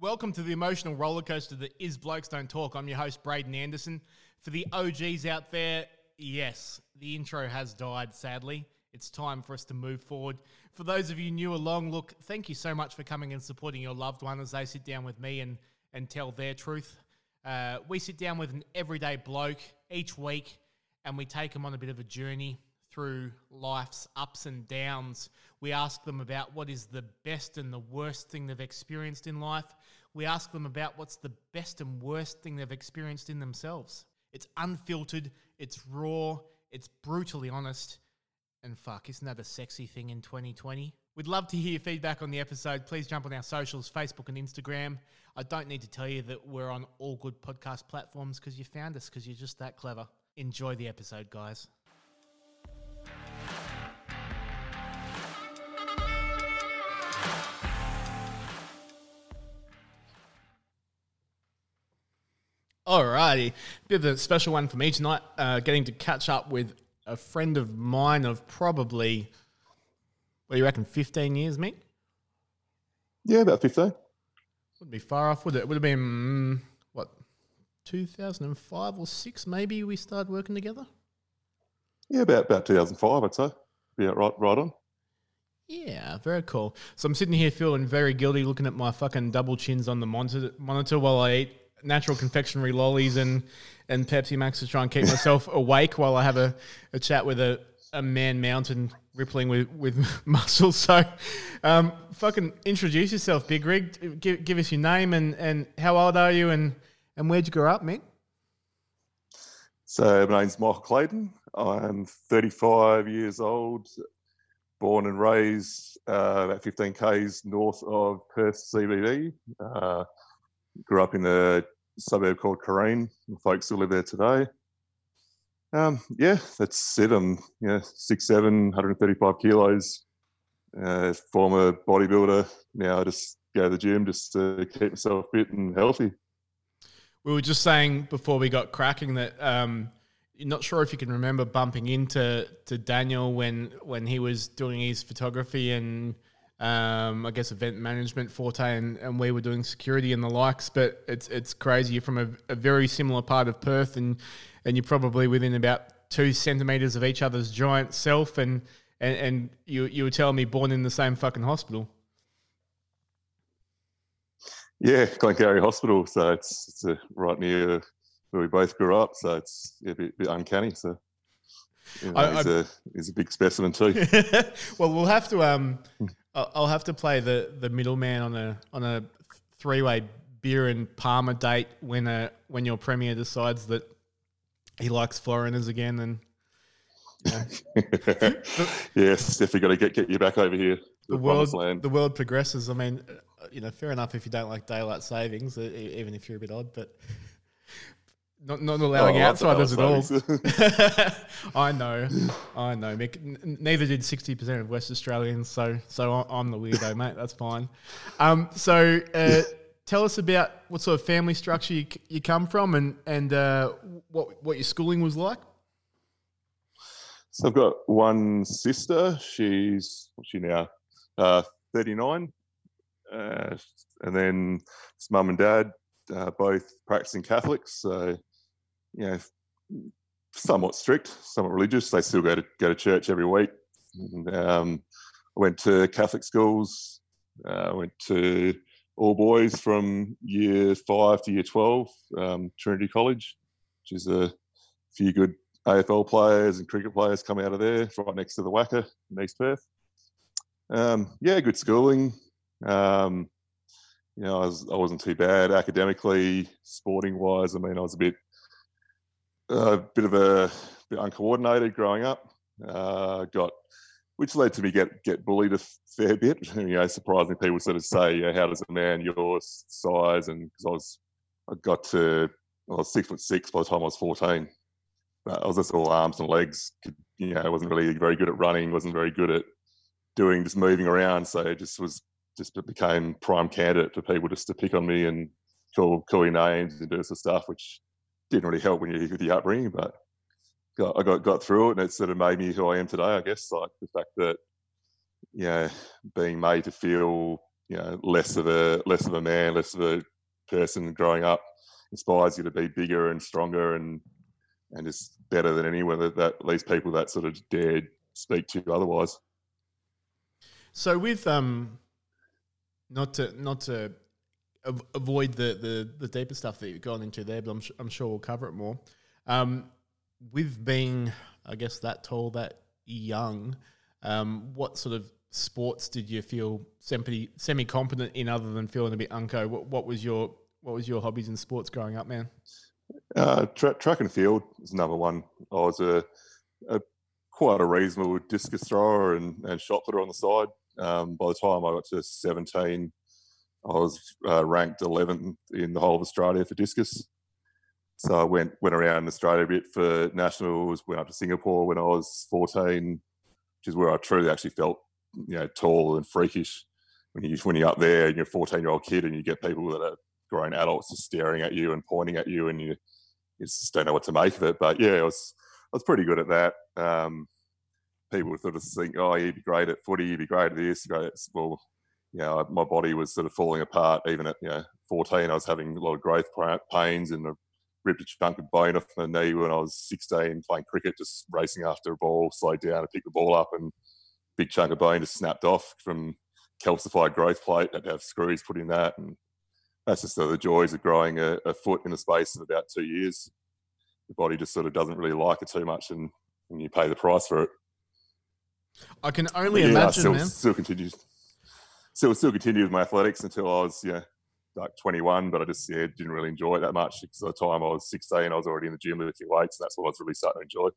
Welcome to the emotional roller coaster that is Blokes Don't Talk. I'm your host, Braden Anderson. For the OGs out there, yes, the intro has died, sadly. It's time for us to move forward. For those of you new along, look, thank you so much for coming and supporting your loved one as they sit down with me and tell their truth. We sit down with an everyday bloke each week and we take them on a bit of a journey through life's ups and downs. We ask them about what is the best and the worst thing they've experienced in life. We ask them about what's the best and worst thing they've experienced in themselves. It's unfiltered, it's raw, it's brutally honest, and fuck, isn't that a sexy thing in 2020? We'd love to hear your feedback on the episode. Please jump on our socials, Facebook and Instagram. I don't need to tell you that we're on all good podcast platforms because you found us because you're just that clever. Enjoy the episode, guys. Alrighty, bit of a special one for me tonight. Getting to catch up with a friend of mine of probably, what do you reckon, 15 years, Mick? Yeah, about 15. Wouldn't be far off, would it? It would have been, 2005 or 6 maybe we started working together? Yeah, about 2005, I'd say. Yeah, right on. Yeah, very cool. So I'm sitting here feeling very guilty looking at my fucking double chins on the monitor while I eat natural confectionery lollies and Pepsi Max to try and keep myself awake while I have a chat with a man mountain rippling with muscle. So fucking introduce yourself, Big Rig. Give us your name and how old are you and where'd you grow up, Mick? So my name's Michael Clayton. I'm 35 years old, born and raised about 15 k's north of Perth CBD. Grew up in a suburb called Careen. Folks still live there today. That's it. I'm 6'7", 135 kilos. Former bodybuilder. Now I just go to the gym just to keep myself fit and healthy. We were just saying before we got cracking that you're not sure if you can remember bumping into Daniel when he was doing his photography and I guess event management forte and we were doing security and the likes, but it's crazy. You're from a very similar part of Perth and you're probably within about 2 centimetres of each other's giant self and you were telling me born in the same fucking hospital. Yeah, Glengarry Hospital. So it's right near where we both grew up. So it's a bit uncanny. So he's a big specimen too. Well, we'll have to. I'll have to play the middleman on a 3-way beer and Palmer date when your premier decides that he likes foreigners again and. Yes, definitely got to get you back over here. The world progresses. I mean, fair enough if you don't like daylight savings, even if you're a bit odd, but not allowing outsiders at all. I know, Mick. Neither did 60% of West Australians, so I'm the weirdo, mate. That's fine. So tell us about what sort of family structure you come from and what your schooling was like. So I've got one sister. She's 39, and then it's mum and dad, both practicing Catholics. So, somewhat strict, somewhat religious. They still go to church every week. I went to Catholic schools. Went to all boys from year 5 to year 12, Trinity College, which is a few good AFL players and cricket players come out of there, right next to the Wacker in East Perth. Good schooling. I wasn't too bad academically, sporting wise. I mean, I was a bit uncoordinated growing up. Which led to me get bullied a fair bit. Surprisingly, people sort of say, "How does a man your size?" And because I was 6'6" by the time I was 14. I was just all arms and legs. I wasn't really very good at running. Wasn't very good at just moving around. So it it became prime candidate for people just to pick on me and call your names and do this sort of stuff, which didn't really help with the upbringing. But I got through it, and it sort of made me who I am today. I guess like the fact that being made to feel less of a man, less of a person growing up, inspires you to be bigger and stronger and just better than anyone that these people that sort of dared speak to you otherwise. So with not to avoid the deeper stuff that you've gone into there, but I'm sure we'll cover it more. With being, I guess, that tall, that young, what sort of sports did you feel semi-competent in other than feeling a bit unco? What was your hobbies in sports growing up, man? Track and field was number one. I was a quite a reasonable discus thrower and shot putter on the side. By the time I got to 17, I was ranked 11th in the whole of Australia for discus. So I went around Australia a bit for nationals, went up to Singapore when I was 14, which is where I truly actually felt, tall and freakish. When you're up there and you're a 14-year-old kid and you get people that are grown adults just staring at you and pointing at you and you just don't know what to make of it. But yeah, I was pretty good at that. People would sort of think, oh, you'd be great at footy, you'd be great at this, great at, well, my body was sort of falling apart. Even at 14, I was having a lot of growth pains and I ripped a chunk of bone off my knee when I was 16 playing cricket, just racing after a ball, slowed down and picked the ball up and big chunk of bone just snapped off from calcified growth plate. Had to have screws put in that. And that's just the joys of growing a foot in the space of about 2 years. The body just sort of doesn't really like it too much and you pay the price for it. I can only imagine, man. Still continued with my athletics until I was, like 21, but I just didn't really enjoy it that much because by the time I was 16, I was already in the gym lifting weights, and that's what I was really starting to enjoy.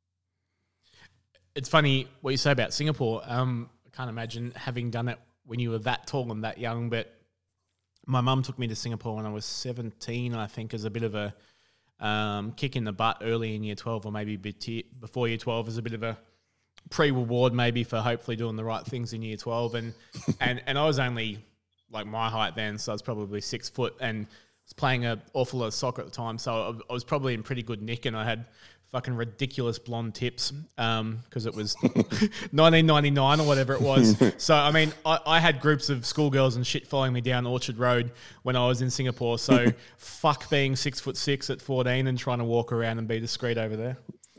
It's funny what you say about Singapore. I can't imagine having done it when you were that tall and that young, but my mum took me to Singapore when I was 17, I think, as a bit of a kick in the butt early in year 12 or maybe before year 12 as a bit of a pre-reward maybe for hopefully doing the right things in year 12. And I was only like my height then, so I was probably 6 foot and was playing an awful lot of soccer at the time. So I was probably in pretty good nick and I had fucking ridiculous blonde tips because it was 1999 or whatever it was. So, I mean, I had groups of schoolgirls and shit following me down Orchard Road when I was in Singapore. So fuck being 6'6" at 14 and trying to walk around and be discreet over there.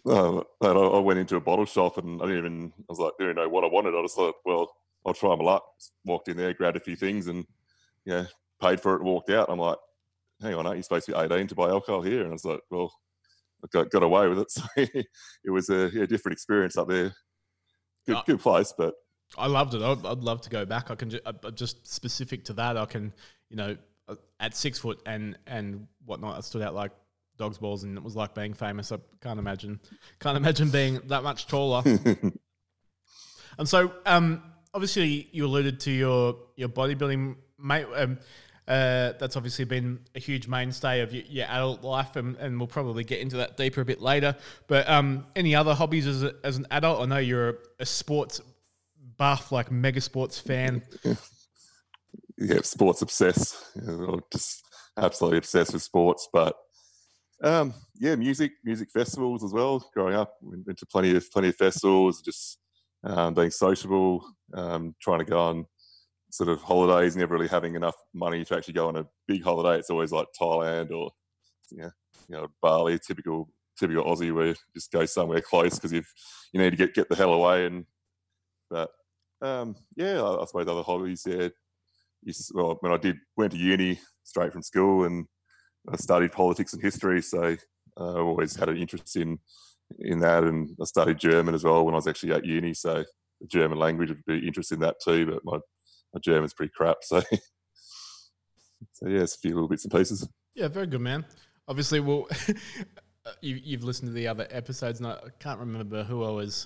I went into a bottle shop and I was like, I didn't know what I wanted. I just thought, well, I'll try my luck. Walked in there, grabbed a few things and, paid for it and walked out. I'm like, hang on, aren't you supposed to be 18 to buy alcohol here? And I was like, well, I got away with it. So it was a different experience up there. Good place, but I loved it. I'd love to go back. I can just specific to that. I can, at 6 foot and whatnot, I stood out like dog's balls, and it was like being famous. I can't imagine being that much taller. And so, obviously, you alluded to your bodybuilding, mate. That's obviously been a huge mainstay of your adult life, and we'll probably get into that deeper a bit later. But any other hobbies as an adult? I know you're a sports buff, like mega sports fan. Yeah, sports obsessed. Just absolutely obsessed with sports. But music festivals as well. Growing up, went to plenty of festivals. Just being sociable, trying to go on sort of holidays, never really having enough money to actually go on a big holiday. It's always like Thailand or Bali, typical Aussie, where you just go somewhere close because you need to get the hell away. I suppose other hobbies. Yeah, when I went to uni straight from school and I studied politics and history, so I always had an interest in that, and I studied German as well when I was actually at uni. So the German language would be interested in that too, but my German's pretty crap, so it's a few little bits and pieces. Yeah, very good, man. Obviously, well, you've listened to the other episodes, and I can't remember who I was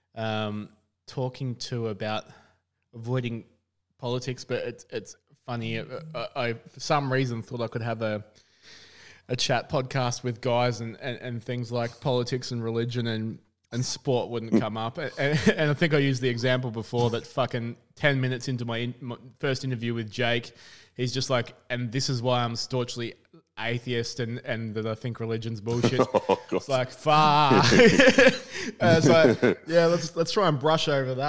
talking to about avoiding politics, but it's funny. I for some reason thought I could have a chat podcast with guys and things like politics and religion and sport wouldn't come up. And I think I used the example before that fucking 10 minutes into my first interview with Jake, he's just like, and this is why I'm staunchly atheist and that I think religion's bullshit. Oh, it's like, fuck. So, yeah, let's try and brush over that.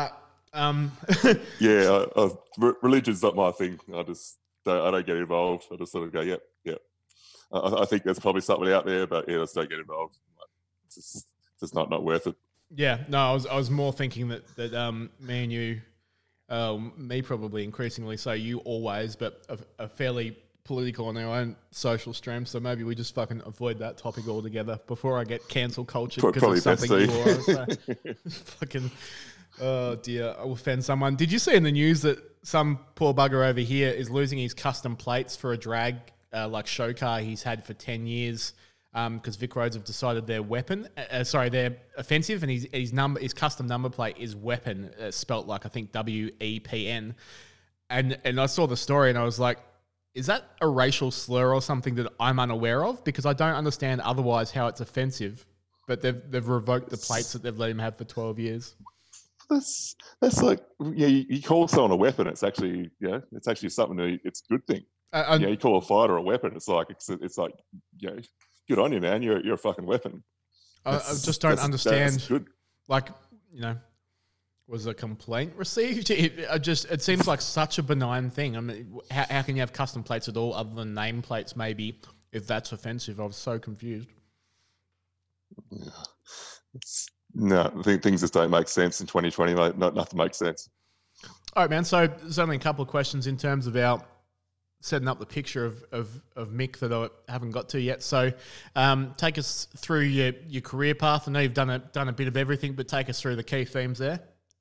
Um, Yeah, religion's not my thing. I don't get involved. I just sort of go, yep, yep. I think there's probably something out there, but yeah, just don't get involved. It's just not worth it. yeah, no, I was more thinking that me and you, me probably increasingly so, you always, but a fairly political on our own social stream. So maybe we just fucking avoid that topic altogether before I get cancel culture because of something you or I say. Fucking. Oh dear, I will offend someone. Did you see in the news that some poor bugger over here is losing his custom plates for a drag like show car he's had for 10 years because Vic Roads have decided their they're offensive, and his custom number plate is weapon, spelt like I think WEPN. And I saw the story and I was like, is that a racial slur or something that I'm unaware of? Because I don't understand otherwise how it's offensive, but they've revoked the plates that they've let him have for 12 years. That's like, yeah, you call someone a weapon. It's actually, it's actually something. It's a good thing. You call a fighter a weapon. It's like, good on you, man. You're a fucking weapon. I just don't understand. That's good. Like, was a complaint received? It seems like such a benign thing. I mean, how can you have custom plates at all other than name plates? Maybe if that's offensive, I was so confused. Yeah. No, I think things just don't make sense in 2020, mate. Nothing makes sense. All right, man. So there's only a couple of questions in terms of our setting up the picture of Mick that I haven't got to yet. So take us through your career path. I know you've done a bit of everything, but take us through the key themes there.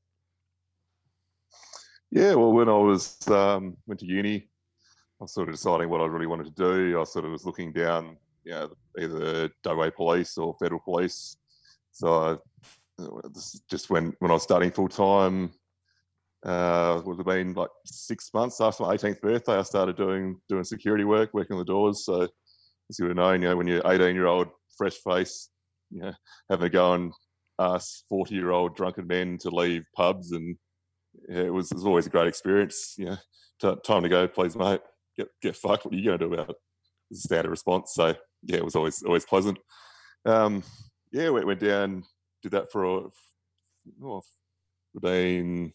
Yeah, well, when I was went to uni, I was sort of deciding what I really wanted to do. I sort of was looking down, either WA Police or Federal Police. So just when I was studying full time, would have been like 6 months after my 18th birthday, I started doing security work, working on the doors. So as you would have known, when you're 18-year-old, fresh face, having to go and ask 40-year-old drunken men to leave pubs, and it was always a great experience. Time to go, please, mate. Get fucked. What are you going to do about it? It's a standard response. So yeah, it was always pleasant. Went down, did that for been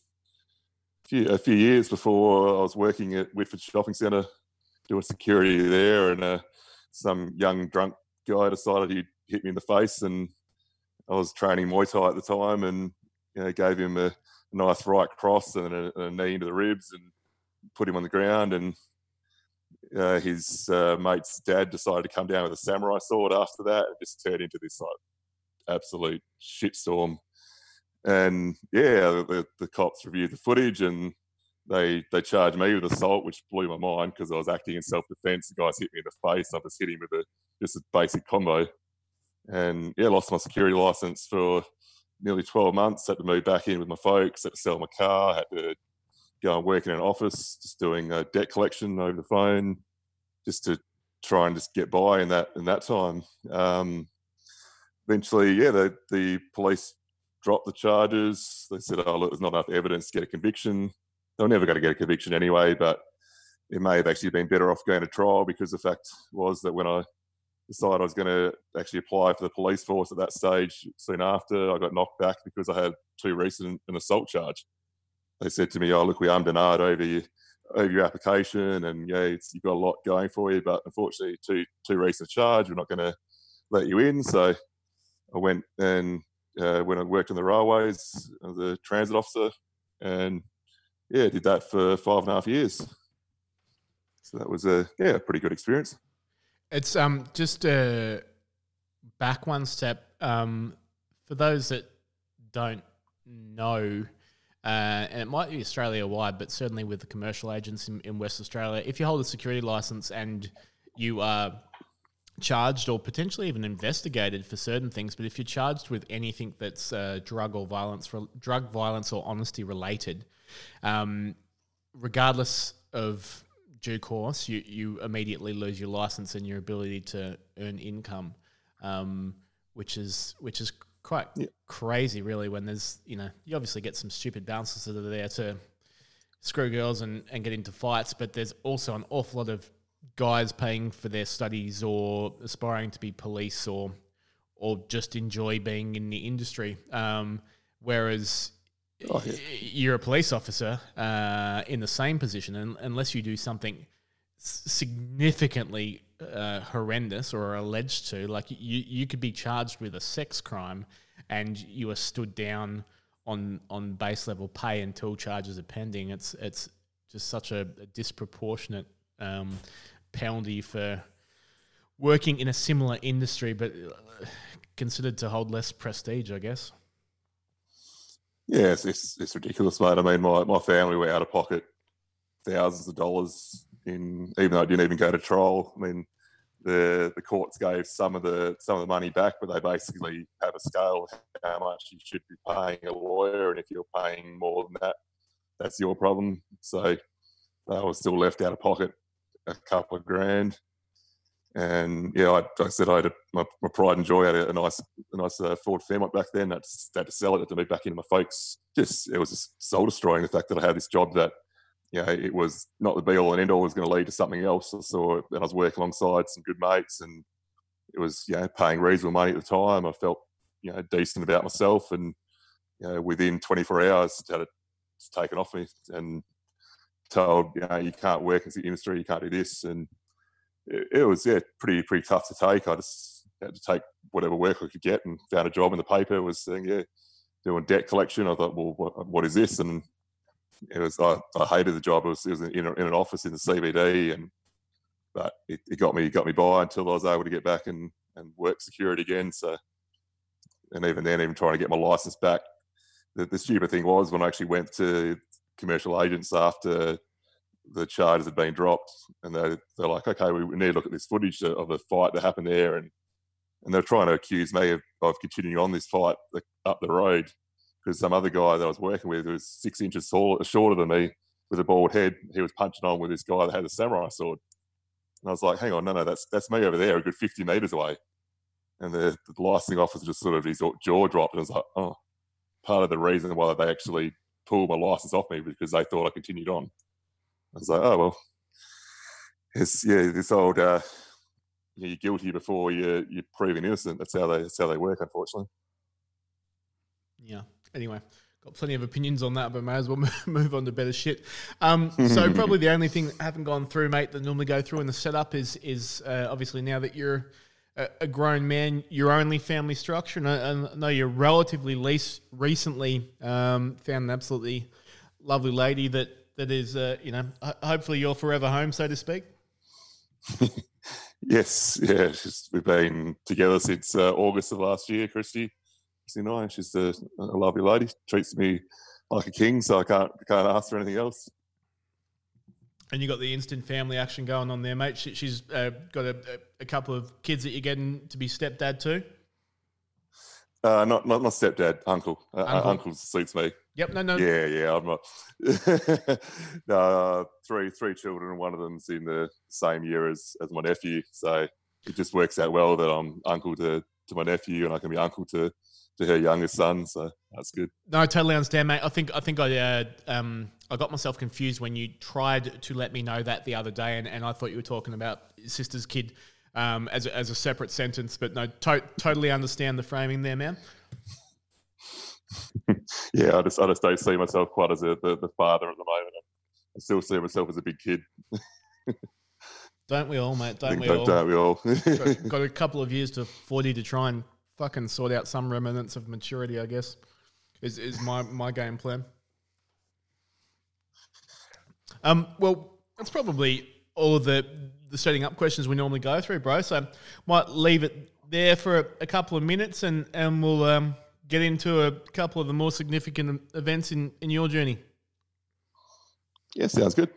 a few years before I was working at Whitford Shopping Centre doing security there, and some young drunk guy decided he'd hit me in the face, and I was training Muay Thai at the time, and gave him a nice right cross and a knee into the ribs and put him on the ground, and his mate's dad decided to come down with a samurai sword after that. It just turned into this absolute shitstorm. And the cops reviewed the footage, and they charged me with assault, which blew my mind because I was acting in self-defense. The guys hit me in the face. I just hit him with just a basic combo, and lost my security license for nearly 12 months. Had to move back in with my folks. Had to sell my car. Had to go and work in an office, just doing debt collection over the phone, just to try and just get by in that time. Eventually, the police dropped the charges. They said, "Oh, look, there's not enough evidence to get a conviction." They were never going to get a conviction anyway, but it may have actually been better off going to trial, because the fact was that when I decided I was going to actually apply for the police force at that stage, soon after, I got knocked back because I had too recent an assault charge. They said to me, "Oh, look, we denied over your application, and you've got a lot going for you, but unfortunately, too recent charge. We're not going to let you in." So I went and when I worked on the railways as a transit officer, and did that for 5.5 years. So that was a pretty good experience. It's just back one step for those that don't know, and it might be Australia-wide, but certainly with the commercial agents in West Australia, if you hold a security license and you are charged or potentially even investigated for certain things, but if you're charged with anything that's drug violence or honesty related, regardless of due course, you immediately lose your license and your ability to earn income, which is quite crazy, really. When there's you obviously get some stupid bouncers that are there to screw girls and get into fights, but there's also an awful lot of guys paying for their studies or aspiring to be police or just enjoy being in the industry. Whereas Oh, yeah. You're a police officer in the same position, and unless you do something significantly horrendous or alleged to, like you could be charged with a sex crime and you are stood down on base level pay until charges are pending. It's just such a disproportionate penalty for working in a similar industry, but considered to hold less prestige, I guess. Yeah, it's ridiculous, mate. I mean, my family were out of pocket thousands of dollars even though it didn't even go to trial. I mean, the courts gave some of the money back, but they basically have a scale of how much you should be paying a lawyer, and if you're paying more than that, that's your problem. So they were still left out of pocket a couple of grand. And yeah, like I said, I had my pride and joy. I had a nice Ford Fairmont back then. I had to sell it to move back into my folks. It was just soul destroying, the fact that I had this job that, it was not the be all and end all. It was going to lead to something else. So I was working alongside some good mates, and it was paying reasonable money at the time. I felt decent about myself, and within 24 hours had it taken off me and told you can't work in the industry, you can't do this, and it was pretty tough to take. I just had to take whatever work I could get, and found a job in the paper. Was saying doing debt collection. I thought, well, what is this? And it was I hated the job. It was in an office in the CBD, but it got me by until I was able to get back and work security again. So, and even then, even trying to get my license back, the stupid thing was when I actually went to commercial agents after the charges had been dropped, and they're like, okay, we need to look at this footage of the fight that happened there, and they're trying to accuse me of continuing on this fight up the road, because some other guy that I was working with, who was 6 inches shorter than me with a bald head, he was punching on with this guy that had a samurai sword. And I was like, hang on, no, that's me over there, a good 50 metres away. And the licensing officer just sort of, his jaw dropped, and I was like, oh, part of the reason why they actually pulled my license off me was because they thought I continued on. I was like, oh, well, it's, this old, you're guilty before you're proven innocent. That's how they work, unfortunately. Yeah. Anyway, got plenty of opinions on that, but may as well move on to better shit. So probably the only thing that I haven't gone through, mate, that normally go through in the setup is obviously now that you're a grown man, your only family structure. And I know you're relatively recently found an absolutely lovely lady that is, hopefully your forever home, so to speak. Yes, yeah. We've been together since August of last year, Christy and I. She's a lovely lady. Treats me like a king, so I can't ask for anything else. And you got the instant family action going on there, mate. She's got a couple of kids that you're getting to be stepdad too. Not stepdad, uncle. Uncle suits me. Yep. No. Yeah. I'm not. No, three children, and one of them's in the same year as my nephew. So it just works out well that I'm uncle to my nephew, and I can be uncle to her youngest son. So that's good. No, I totally understand, mate. I think I got myself confused when you tried to let me know that the other day, and I thought you were talking about your sister's kid as a separate sentence. But no, totally understand the framing there, man. Yeah, I just don't see myself quite as the father at the moment. I still see myself as a big kid. Don't we all, mate? Don't we all? got a couple of years to 40 to try and fucking sort out some remnants of maturity, I guess, is my game plan. Well, that's probably all of the setting up questions we normally go through, bro. So might leave it there for a couple of minutes, and we'll get into a couple of the more significant events in your journey. Yeah, sounds good.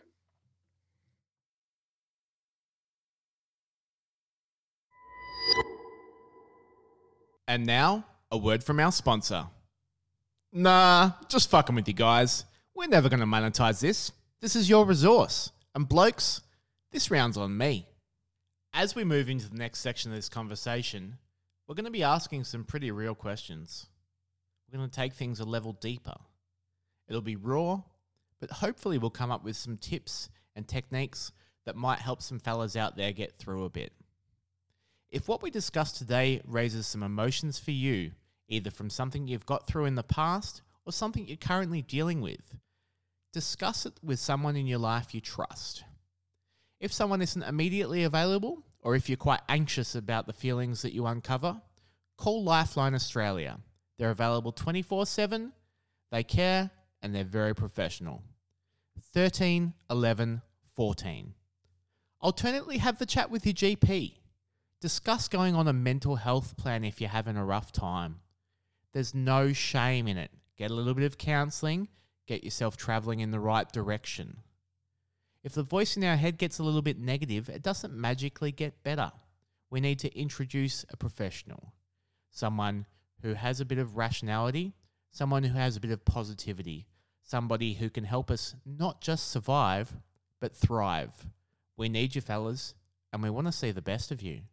And now, a word from our sponsor. Nah, just fucking with you guys. We're never going to monetize this. This is your resource. And blokes, this round's on me. As we move into the next section of this conversation, we're going to be asking some pretty real questions. We're going to take things a level deeper. It'll be raw, but hopefully we'll come up with some tips and techniques that might help some fellas out there get through a bit. If what we discussed today raises some emotions for you, either from something you've got through in the past or something you're currently dealing with, discuss it with someone in your life you trust. If someone isn't immediately available, or if you're quite anxious about the feelings that you uncover, call Lifeline Australia. They're available 24/7, they care, and they're very professional. 13 11 14. Alternately, have the chat with your GP. Discuss going on a mental health plan if you're having a rough time. There's no shame in it. Get a little bit of counselling, get yourself travelling in the right direction. If the voice in our head gets a little bit negative, it doesn't magically get better. We need to introduce a professional. Someone who has a bit of rationality, someone who has a bit of positivity, somebody who can help us not just survive, but thrive. We need you, fellas, and we want to see the best of you.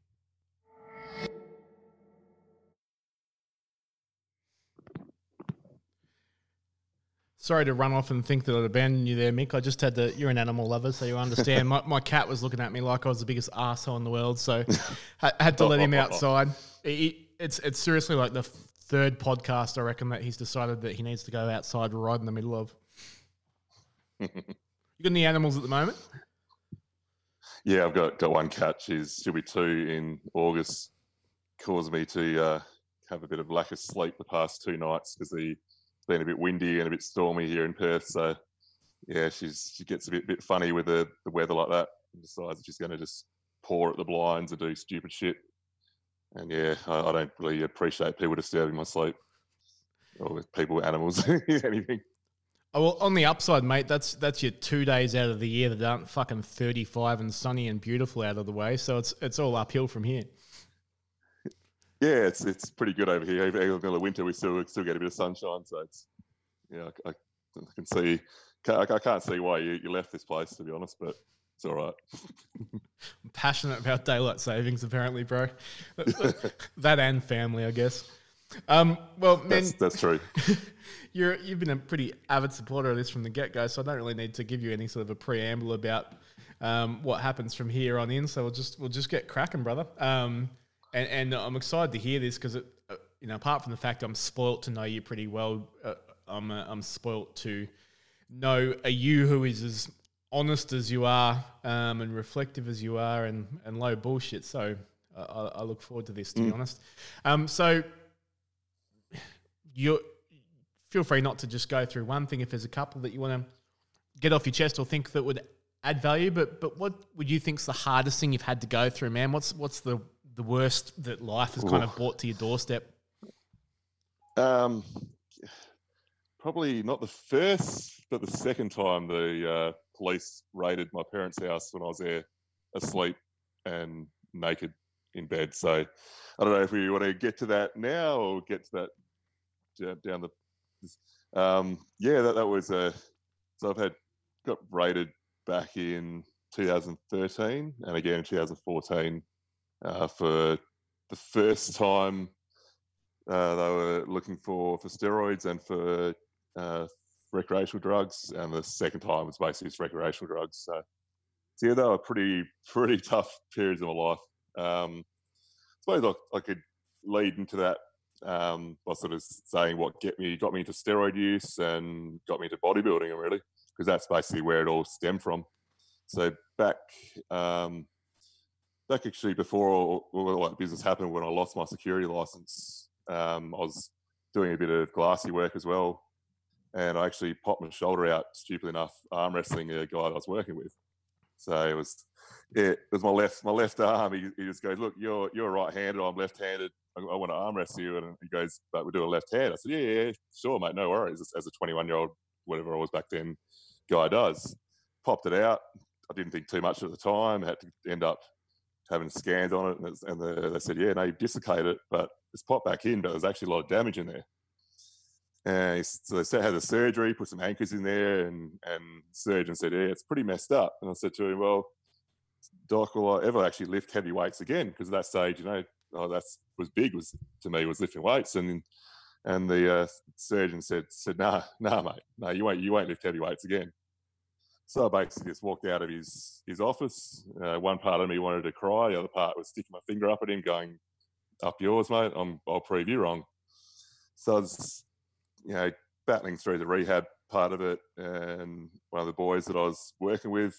Sorry to run off and think that I'd abandoned you there, Mick. I just had to. You're an animal lover, so you understand. My cat was looking at me like I was the biggest arsehole in the world, so I had to let him outside. It's seriously like the third podcast, I reckon, that he's decided that he needs to go outside right in the middle of. You got any animals at the moment? Yeah, I've got one cat. She'll be 2 in August. Caused me to have a bit of lack of sleep the past 2 nights because it's been a bit windy and a bit stormy here in Perth. So yeah, she gets a bit funny with the weather like that, and decides that she's going to just paw at the blinds and do stupid shit. And yeah, I don't really appreciate people disturbing my sleep, or with people, animals, anything. Oh, well, on the upside, mate, that's your 2 days out of the year that aren't fucking 35 and sunny and beautiful out of the way. So it's all uphill from here. Yeah, it's pretty good over here. Even in the winter, we still get a bit of sunshine. So it's, yeah, I can see. I can't see why you left this place, to be honest, but it's all right. I'm passionate about daylight savings, apparently, bro. That and family, I guess. Well, man, that's true. You've been a pretty avid supporter of this from the get-go, so I don't really need to give you any sort of a preamble about what happens from here on in. So we'll just get cracking, brother. And I'm excited to hear this because apart from the fact I'm spoilt to know you pretty well, I'm spoilt to know a you who is as honest as you are and reflective as you are and low bullshit. So I look forward to this, to be honest. So you feel free not to just go through one thing if there's a couple that you want to get off your chest or think that would add value. But what would you think's the hardest thing you've had to go through, man? What's the worst that life has kind of brought to your doorstep? Probably not the first, but the second time the police raided my parents' house when I was there asleep and naked in bed. So I don't know if we want to get to that now or get to that down the... that was so I've got raided back in 2013 and again in 2014 for the first time. They were looking for steroids and for recreational drugs, and the second time was basically just recreational drugs. So yeah, they were pretty tough periods of my life. I suppose I could lead into that by sort of saying what got me into steroid use and got me into bodybuilding, really, because that's basically where it all stemmed from. So back actually before all that business happened, when I lost my security license, I was doing a bit of glassy work as well, and I actually popped my shoulder out, stupidly enough, arm wrestling a guy that I was working with. So it was my left arm. He just goes, "Look, you're right-handed, I'm left-handed. I want to arm wrestle you." And he goes, "But we're doing left hand." I said, yeah, sure, mate, no worries. As a 21-year-old, whatever I was back then, guy does. Popped it out. I didn't think too much at the time. I had to end up having scans on it, and they said, "Yeah, no, you've dislocated it, but it's popped back in, but there's actually a lot of damage in there." And so they had the surgery, put some anchors in there, and the surgeon said, "Yeah, it's pretty messed up." And I said to him, "Well, Doc, will I ever actually lift heavy weights again?" Because at that stage, was lifting weights. And the surgeon said, "Nah, mate, no, you won't lift heavy weights again." So I basically just walked out of his office. One part of me wanted to cry. The other part was sticking my finger up at him going, "Up yours, mate. I'll prove you wrong." So I was, battling through the rehab part of it, and one of the boys that I was working with,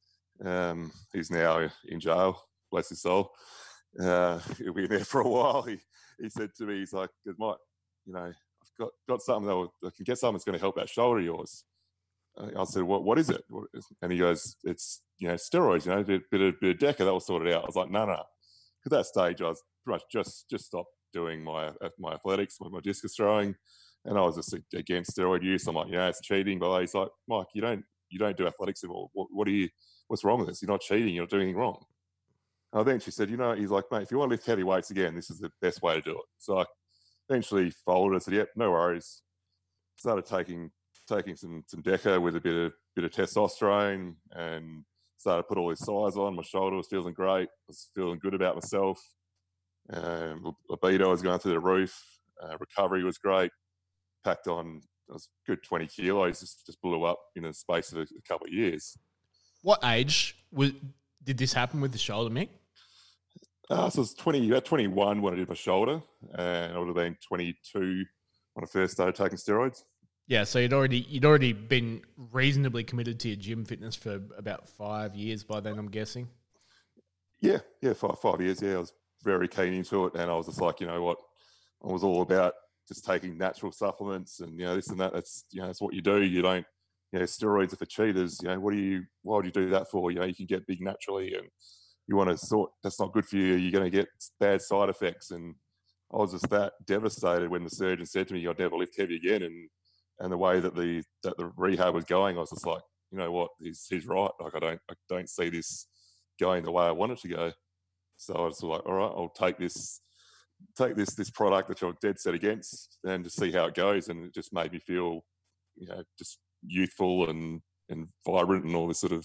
he's now in jail, bless his soul. He'll be there for a while. He said to me, he's like, Mike, I've got something I can get something that's going to help that shoulder of yours. I said, what is it? And he goes, it's, steroids, a bit of DECA, that will sort it out. I was like, no. At that stage, I was pretty much just stopped doing my athletics, my discus throwing, and I was just against steroid use. I'm like, it's cheating. But he's like, Mike, you don't do athletics anymore. What's wrong with this? You're not cheating. You're not doing anything wrong. I eventually said, he's like, mate, if you want to lift heavy weights again, this is the best way to do it. So I eventually folded. I said, yep, no worries. Started taking some DECA with a bit of testosterone, and started to put all this size on. My shoulder was feeling great. I was feeling good about myself. Libido was going through the roof. Recovery was great. Packed on, I was a good 20 kilos, just blew up in the space of a couple of years. What age did this happen with the shoulder, Mick? So I was about 21 when I did my shoulder, and I would have been 22 when I first started taking steroids. Yeah, so you'd already been reasonably committed to your gym fitness for about 5 years by then, I'm guessing. Yeah, 5 years. Yeah, I was very keen into it, and I was just like, you know what, I was all about just taking natural supplements and this and that. That's that's what you do. You don't steroids are for cheaters. Why would you do that for? You can get big naturally, and you want to that's not good for you. You're going to get bad side effects. And I was just that devastated when the surgeon said to me, "I'd never lift heavy again." And the way that the rehab was going, I was just like, you know what, he's right. Like I don't see this going the way I want it to go. So I was like, all right, I'll take this product which I'm dead set against, and to see how it goes. And it just made me feel, just youthful and vibrant and all this sort of.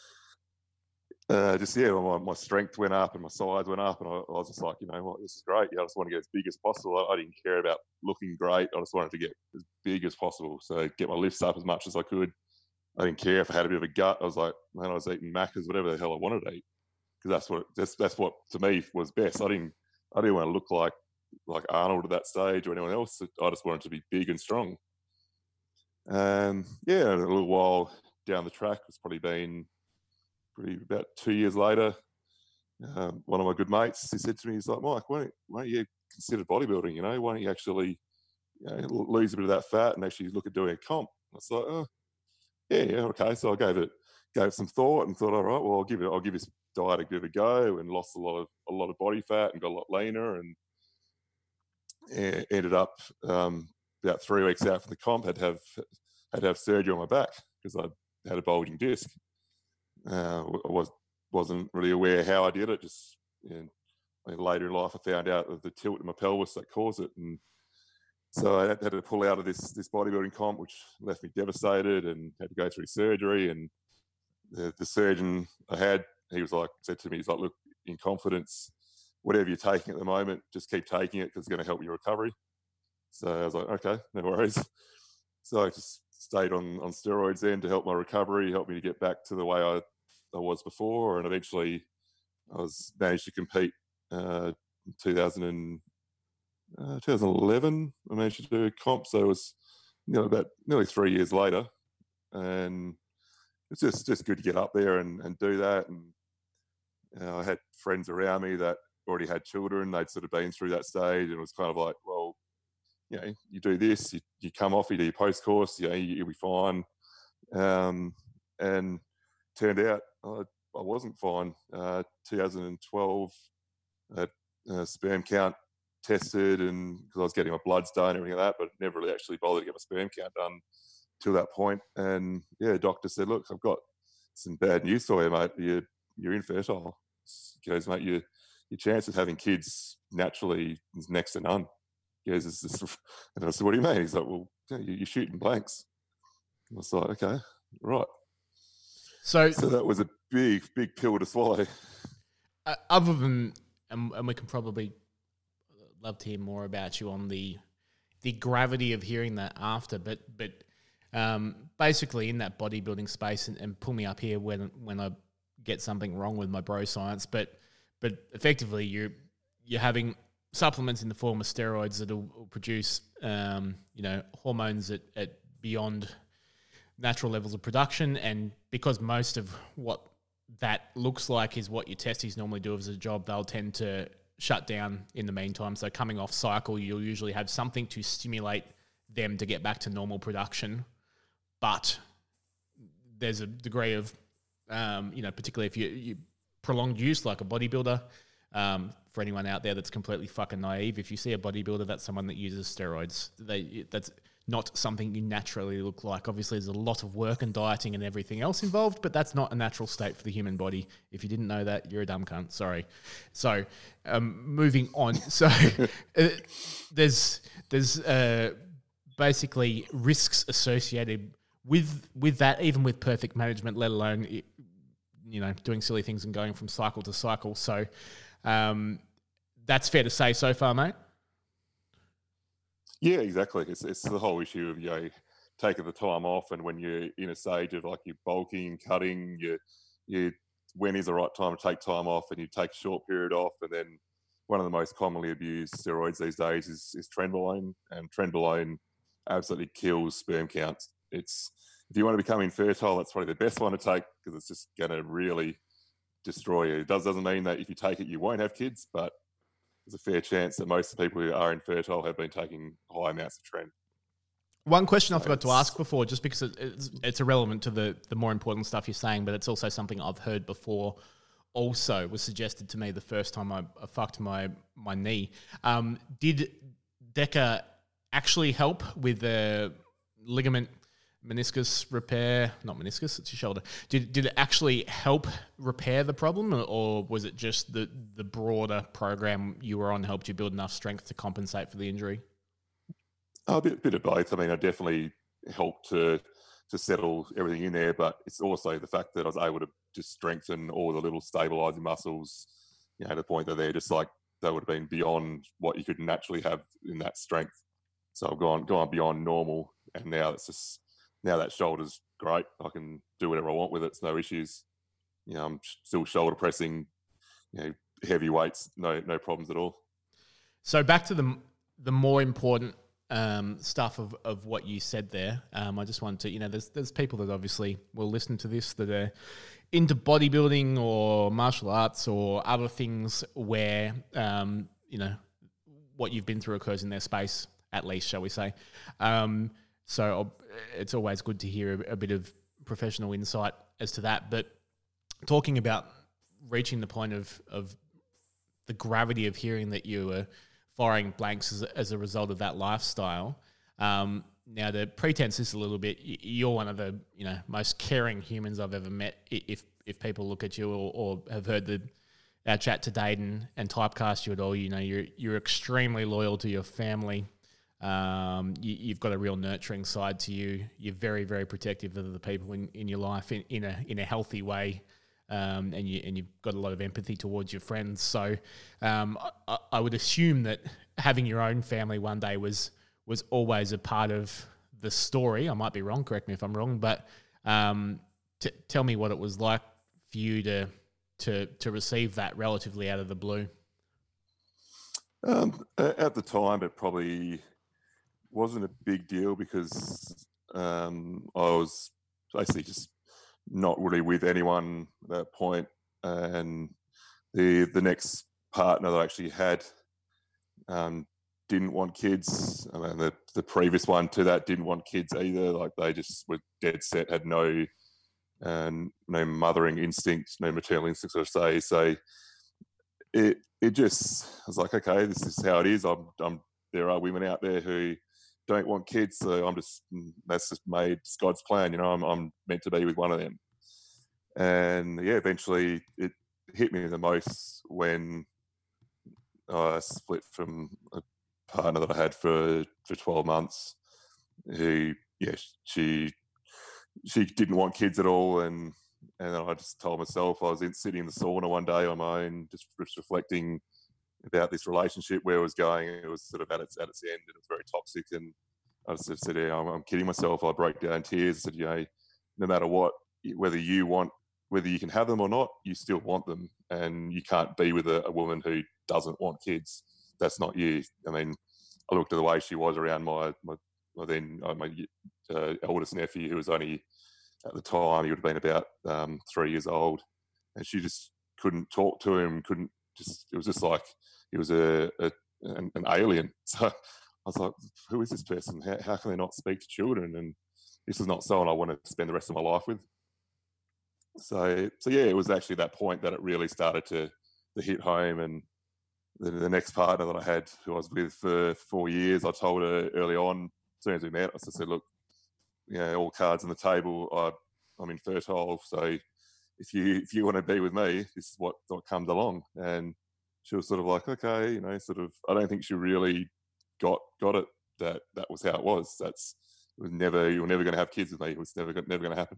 My strength went up and my size went up, and I was just like, you know what, this is great. I just want to get as big as possible. I didn't care about looking great. I just wanted to get as big as possible. So get my lifts up as much as I could. I didn't care if I had a bit of a gut. I was like, man, I was eating Maccas, whatever the hell I wanted to eat, because that's what to me was best. I didn't want to look like Arnold at that stage or anyone else. I just wanted to be big and strong. A little while down the track, it's probably been about 2 years later. One of my good mates, he said to me, he's like, Mike, why don't you consider bodybuilding? Why don't you actually lose a bit of that fat and actually look at doing a comp? I was like, oh, yeah, okay. So I gave it some thought and thought, all right, well, I'll give this diet a bit of a go, and lost a lot of body fat and got a lot leaner, and ended up about 3 weeks out from the comp had to have surgery on my back because I had a bulging disc. I wasn't really aware how I did it. Just later in life, I found out of the tilt in my pelvis that caused it, and so I had to pull out of this bodybuilding comp, which left me devastated, and had to go through surgery. And the surgeon I had, said to me, he's like, look, in confidence, whatever you're taking at the moment, just keep taking it because it's going to help your recovery. So I was like, okay, no worries. So I just stayed on steroids then to help my recovery, help me to get back to the way I was before. And eventually I managed to compete in 2011. I managed to do a comp. So it was about nearly 3 years later. And it's just good to get up there and do that. And I had friends around me that already had children. They'd sort of been through that stage, and it was kind of like, well, you do this, you come off, you do your post course, you'll be fine. And turned out I wasn't fine. 2012, I had sperm count tested, and because I was getting my bloods done and everything like that, but never really actually bothered to get my sperm count done till that point. And the doctor said, look, I've got some bad news for you, mate. You're infertile. He goes, mate, your chance of having kids naturally is next to none. He goes, and I said, what do you mean? He's like, well, you're shooting blanks. I was like, okay, right. So that was a big pill to swallow. Other than, and we can probably love to hear more about you on the gravity of hearing that after, but basically in that bodybuilding space, and pull me up here when I get something wrong with my bro science, but effectively you're having supplements in the form of steroids that will produce, hormones at beyond natural levels of production. And because most of what that looks like is what your testes normally do as a job, they'll tend to shut down in the meantime. So coming off cycle, you'll usually have something to stimulate them to get back to normal production. But there's a degree of, particularly if you prolonged use like a bodybuilder, for anyone out there that's completely fucking naive, if you see a bodybuilder, that's someone that uses steroids. That's not something you naturally look like. Obviously, there's a lot of work and dieting and everything else involved, but that's not a natural state for the human body. If you didn't know that, you're a dumb cunt. Sorry. So, moving on. So, there's basically risks associated with that, even with perfect management, let alone doing silly things and going from cycle to cycle. So, that's fair to say so far, mate. Yeah, exactly. It's the whole issue of taking the time off, and when you're in a stage of like you're bulking, cutting, you when is the right time to take time off, and you take a short period off, and then one of the most commonly abused steroids these days is trenbolone, and trenbolone absolutely kills sperm counts. If you want to become infertile, that's probably the best one to take because it's just going to really destroy you. It doesn't mean that if you take it you won't have kids, but there's a fair chance that most of the people who are infertile have been taking high amounts of tren. One question I forgot to ask before, just because it's irrelevant to the more important stuff you're saying, but it's also something I've heard before. Also, was suggested to me the first time I fucked my knee. Did DECA actually help with the ligament meniscus repair? Not meniscus, it's your shoulder. Did it actually help repair the problem, or was it just the broader program you were on helped you build enough strength to compensate for the injury? A bit of both. I mean, I definitely helped to settle everything in there, but it's also the fact that I was able to just strengthen all the little stabilizing muscles, to the point that they're just like they would have been beyond what you could naturally have in that strength. So I've gone beyond normal, and now that shoulder's great. I can do whatever I want with it. It's no issues. I'm still shoulder pressing, heavy weights, no problems at all. So back to the more important stuff of what you said there. I just wanted to, there's people that obviously will listen to this that are into bodybuilding or martial arts or other things where, what you've been through occurs in their space, at least, shall we say. So it's always good to hear a bit of professional insight as to that. But talking about reaching the point of the gravity of hearing that you were firing blanks as a result of that lifestyle. Now, the pretense is a little bit, you're one of the most caring humans I've ever met. If people look at you or have heard our chat to date and typecast you at all, you're extremely loyal to your family. You've got a real nurturing side to you. You're very, very protective of the people in your life in a healthy way, and you've got a lot of empathy towards your friends. So I would assume that having your own family one day was always a part of the story. I might be wrong. Correct me if I'm wrong, but tell me what it was like for you to receive that relatively out of the blue. At the time, it probably wasn't a big deal because I was basically just not really with anyone at that point, and the next partner that I actually had didn't want kids. I mean, the previous one to that didn't want kids either. Like they just were dead set, had no mothering instinct, no maternal instinct, I say. So it just, I was like, okay, this is how it is. There are women out there who don't want kids, so that's just it's God's plan. I'm meant to be with one of them. And yeah, eventually it hit me the most when I split from a partner that I had for 12 months, who, she didn't want kids at all. And then I just told myself, I was sitting in the sauna one day on my own, just reflecting about this relationship, where it was going. It was sort of at its end, and it was very toxic. And I just said, I'm kidding myself. I broke down in tears. I said, no matter what, whether you can have them or not, you still want them, and you can't be with a woman who doesn't want kids. that's not you. I mean, I looked at the way she was around my eldest nephew, who was only, at the time, he would have been about 3 years old, and she just couldn't talk to him. It was just like he was an alien. So I was like, who is this person? How can they not speak to children? And this is not someone I want to spend the rest of my life with. So yeah, it was actually that point that it really started to hit home. And the next partner that I had, who I was with for 4 years, I told her early on, as soon as we met, I said, look, all cards on the table, I'm infertile, so if you want to be with me, this is what comes along. And she was sort of like, okay, I don't think she really got it that was how it was. You were never going to have kids with me. It was never going to happen.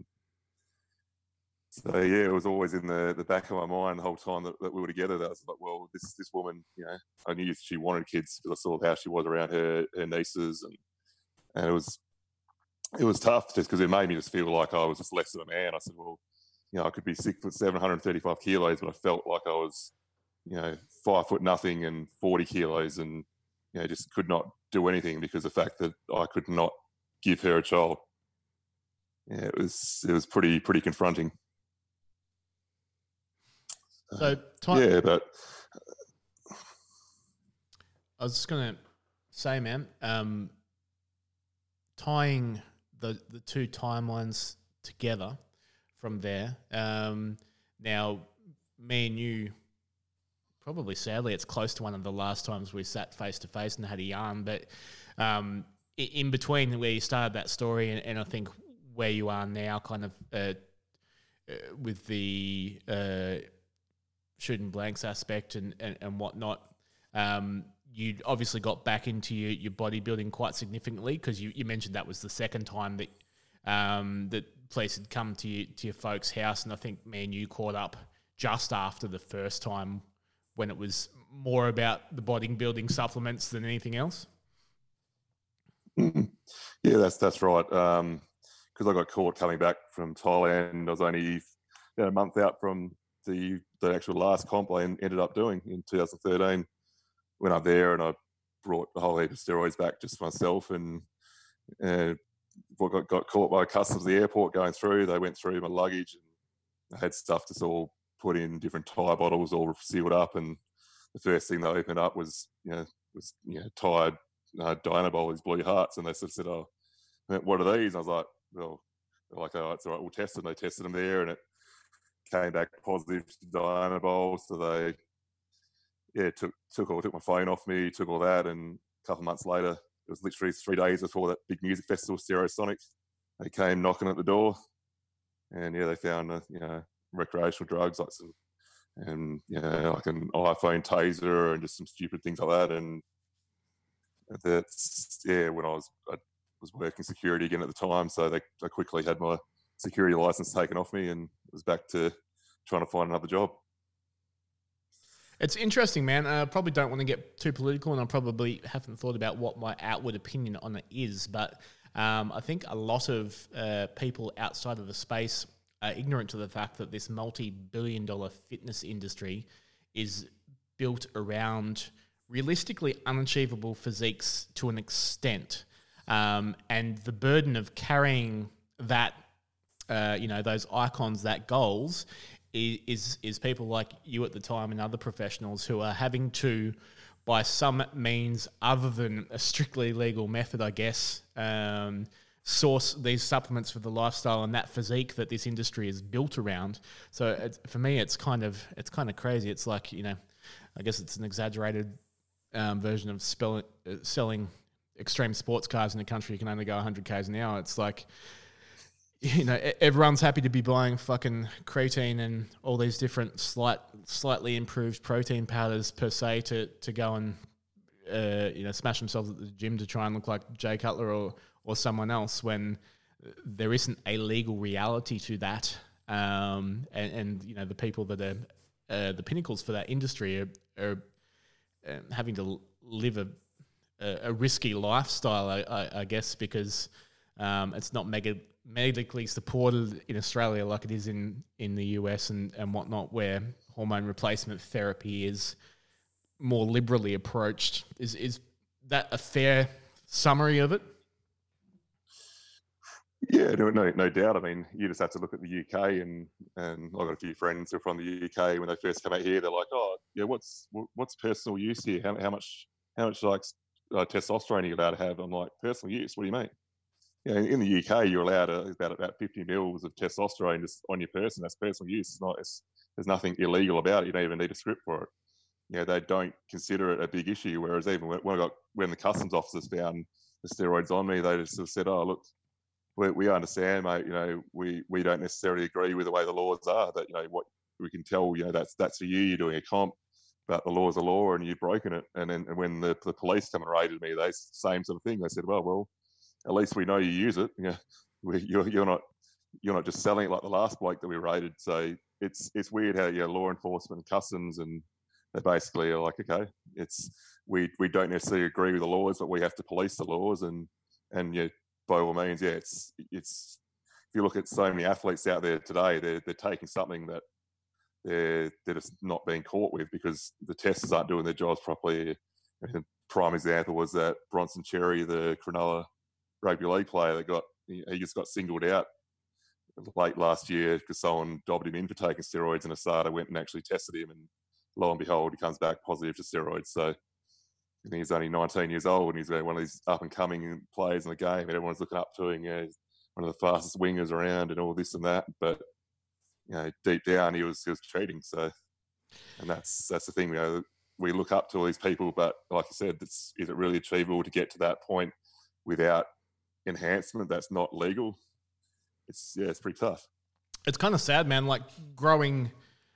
So yeah, it was always in the back of my mind the whole time that we were together. That I was like, well, this woman, I knew she wanted kids because I saw how she was around her nieces, and it was tough just because it made me just feel like I was just less than a man. I said, well, I could be 6'7", 135 kilos, but I felt like I was, 5 foot nothing and 40 kilos, and just could not do anything because of the fact that I could not give her a child. Yeah, it was pretty confronting. So yeah, but I was just going to say, man, tying the two timelines together from there. Now, me and you, probably sadly, it's close to one of the last times we sat face to face and had a yarn. But in between where you started that story and I think where you are now, kind of with the shooting blanks aspect and whatnot, you obviously got back into your bodybuilding quite significantly because you mentioned that was the second time that that police had come to your folks' house, and I think me and you caught up just after the first time when it was more about the bodybuilding supplements than anything else. Yeah, that's right. Because I got caught coming back from Thailand. I was only a month out from the actual last comp I ended up doing in 2013. Went up there and I brought a whole heap of steroids back just for myself, and got caught by customs at the airport going through. They went through my luggage and I had stuff just all put in different Thai bottles, all sealed up. And the first thing they opened up was Thai Dynabol, these blue hearts, and they sort of said, "Oh, what are these?" And I was like, "Well," they're like, "Oh, it's all right, we'll test them." They tested them there, and it came back positive to Dynabol. So they took my phone off me, took all that, and a couple of months later, it was literally 3 days before that big music festival, Stereosonic. They came knocking at the door, and they found recreational drugs like like an iPhone taser and just some stupid things like that. And that's when I was working security again at the time, so I quickly had my security license taken off me and was back to trying to find another job. It's interesting, man. I probably don't want to get too political, and I probably haven't thought about what my outward opinion on it is, but I think a lot of people outside of the space are ignorant to the fact that this multi-billion-dollar fitness industry is built around realistically unachievable physiques to an extent, and the burden of carrying that, those icons, that goals, is people like you at the time and other professionals who are having to, by some means other than a strictly legal method, I guess, source these supplements for the lifestyle and that physique that this industry is built around. So for me, it's kind of crazy. It's like, I guess it's an exaggerated version of selling extreme sports cars in a country you can only go 100 k's an hour. It's like, everyone's happy to be buying fucking creatine and all these different slightly improved protein powders per se to go and smash themselves at the gym to try and look like Jay Cutler or someone else, when there isn't a legal reality to that. And the people that are the pinnacles for that industry are having to live a risky lifestyle, I guess, because it's not medically supported in Australia like it is in the US and whatnot, where hormone replacement therapy is more liberally approached. Is that a fair summary of it? Yeah, no doubt. I mean, you just have to look at the UK, and I've got a few friends who are from the UK. When they first come out here, they're like, "Oh, yeah, what's personal use here? How much like testosterone are you allowed to have?" I'm like, "Personal use? What do you mean?" Yeah, in the UK, you're allowed about 50 mils of testosterone just on your person. That's personal use. There's nothing illegal about it. You don't even need a script for it. They don't consider it a big issue. Whereas even when the customs officers found the steroids on me, they just sort of said, "Oh, look, we understand, mate. We don't necessarily agree with the way the laws are. That what we can tell, that's for you. You're doing a comp, but the law's a law, and you've broken it." And then when the police come and raided me, they same sort of thing. They said, "Well, at least we know you use it. You're not just selling it like the last bloke that we raided." So it's weird how law enforcement, and customs, and they basically are like, okay, we don't necessarily agree with the laws, but we have to police the laws, and by all means, it's if you look at so many athletes out there today, they're taking something that they're just not being caught with because the testers aren't doing their jobs properly. And prime example was that Bronson Cherry, the Cronulla rugby league player he just got singled out late last year because someone dobbed him in for taking steroids, and ASADA went and actually tested him, and lo and behold, he comes back positive to steroids. So I think he's only 19 years old, and he's one of these up-and-coming players in the game, and everyone's looking up to him. He's one of the fastest wingers around and all this and that. But, deep down, he was cheating. So, and that's the thing. We look up to all these people, but like I said, is it really achievable to get to that point without enhancement that's not legal? It's pretty tough. It's kind of sad, man. Like growing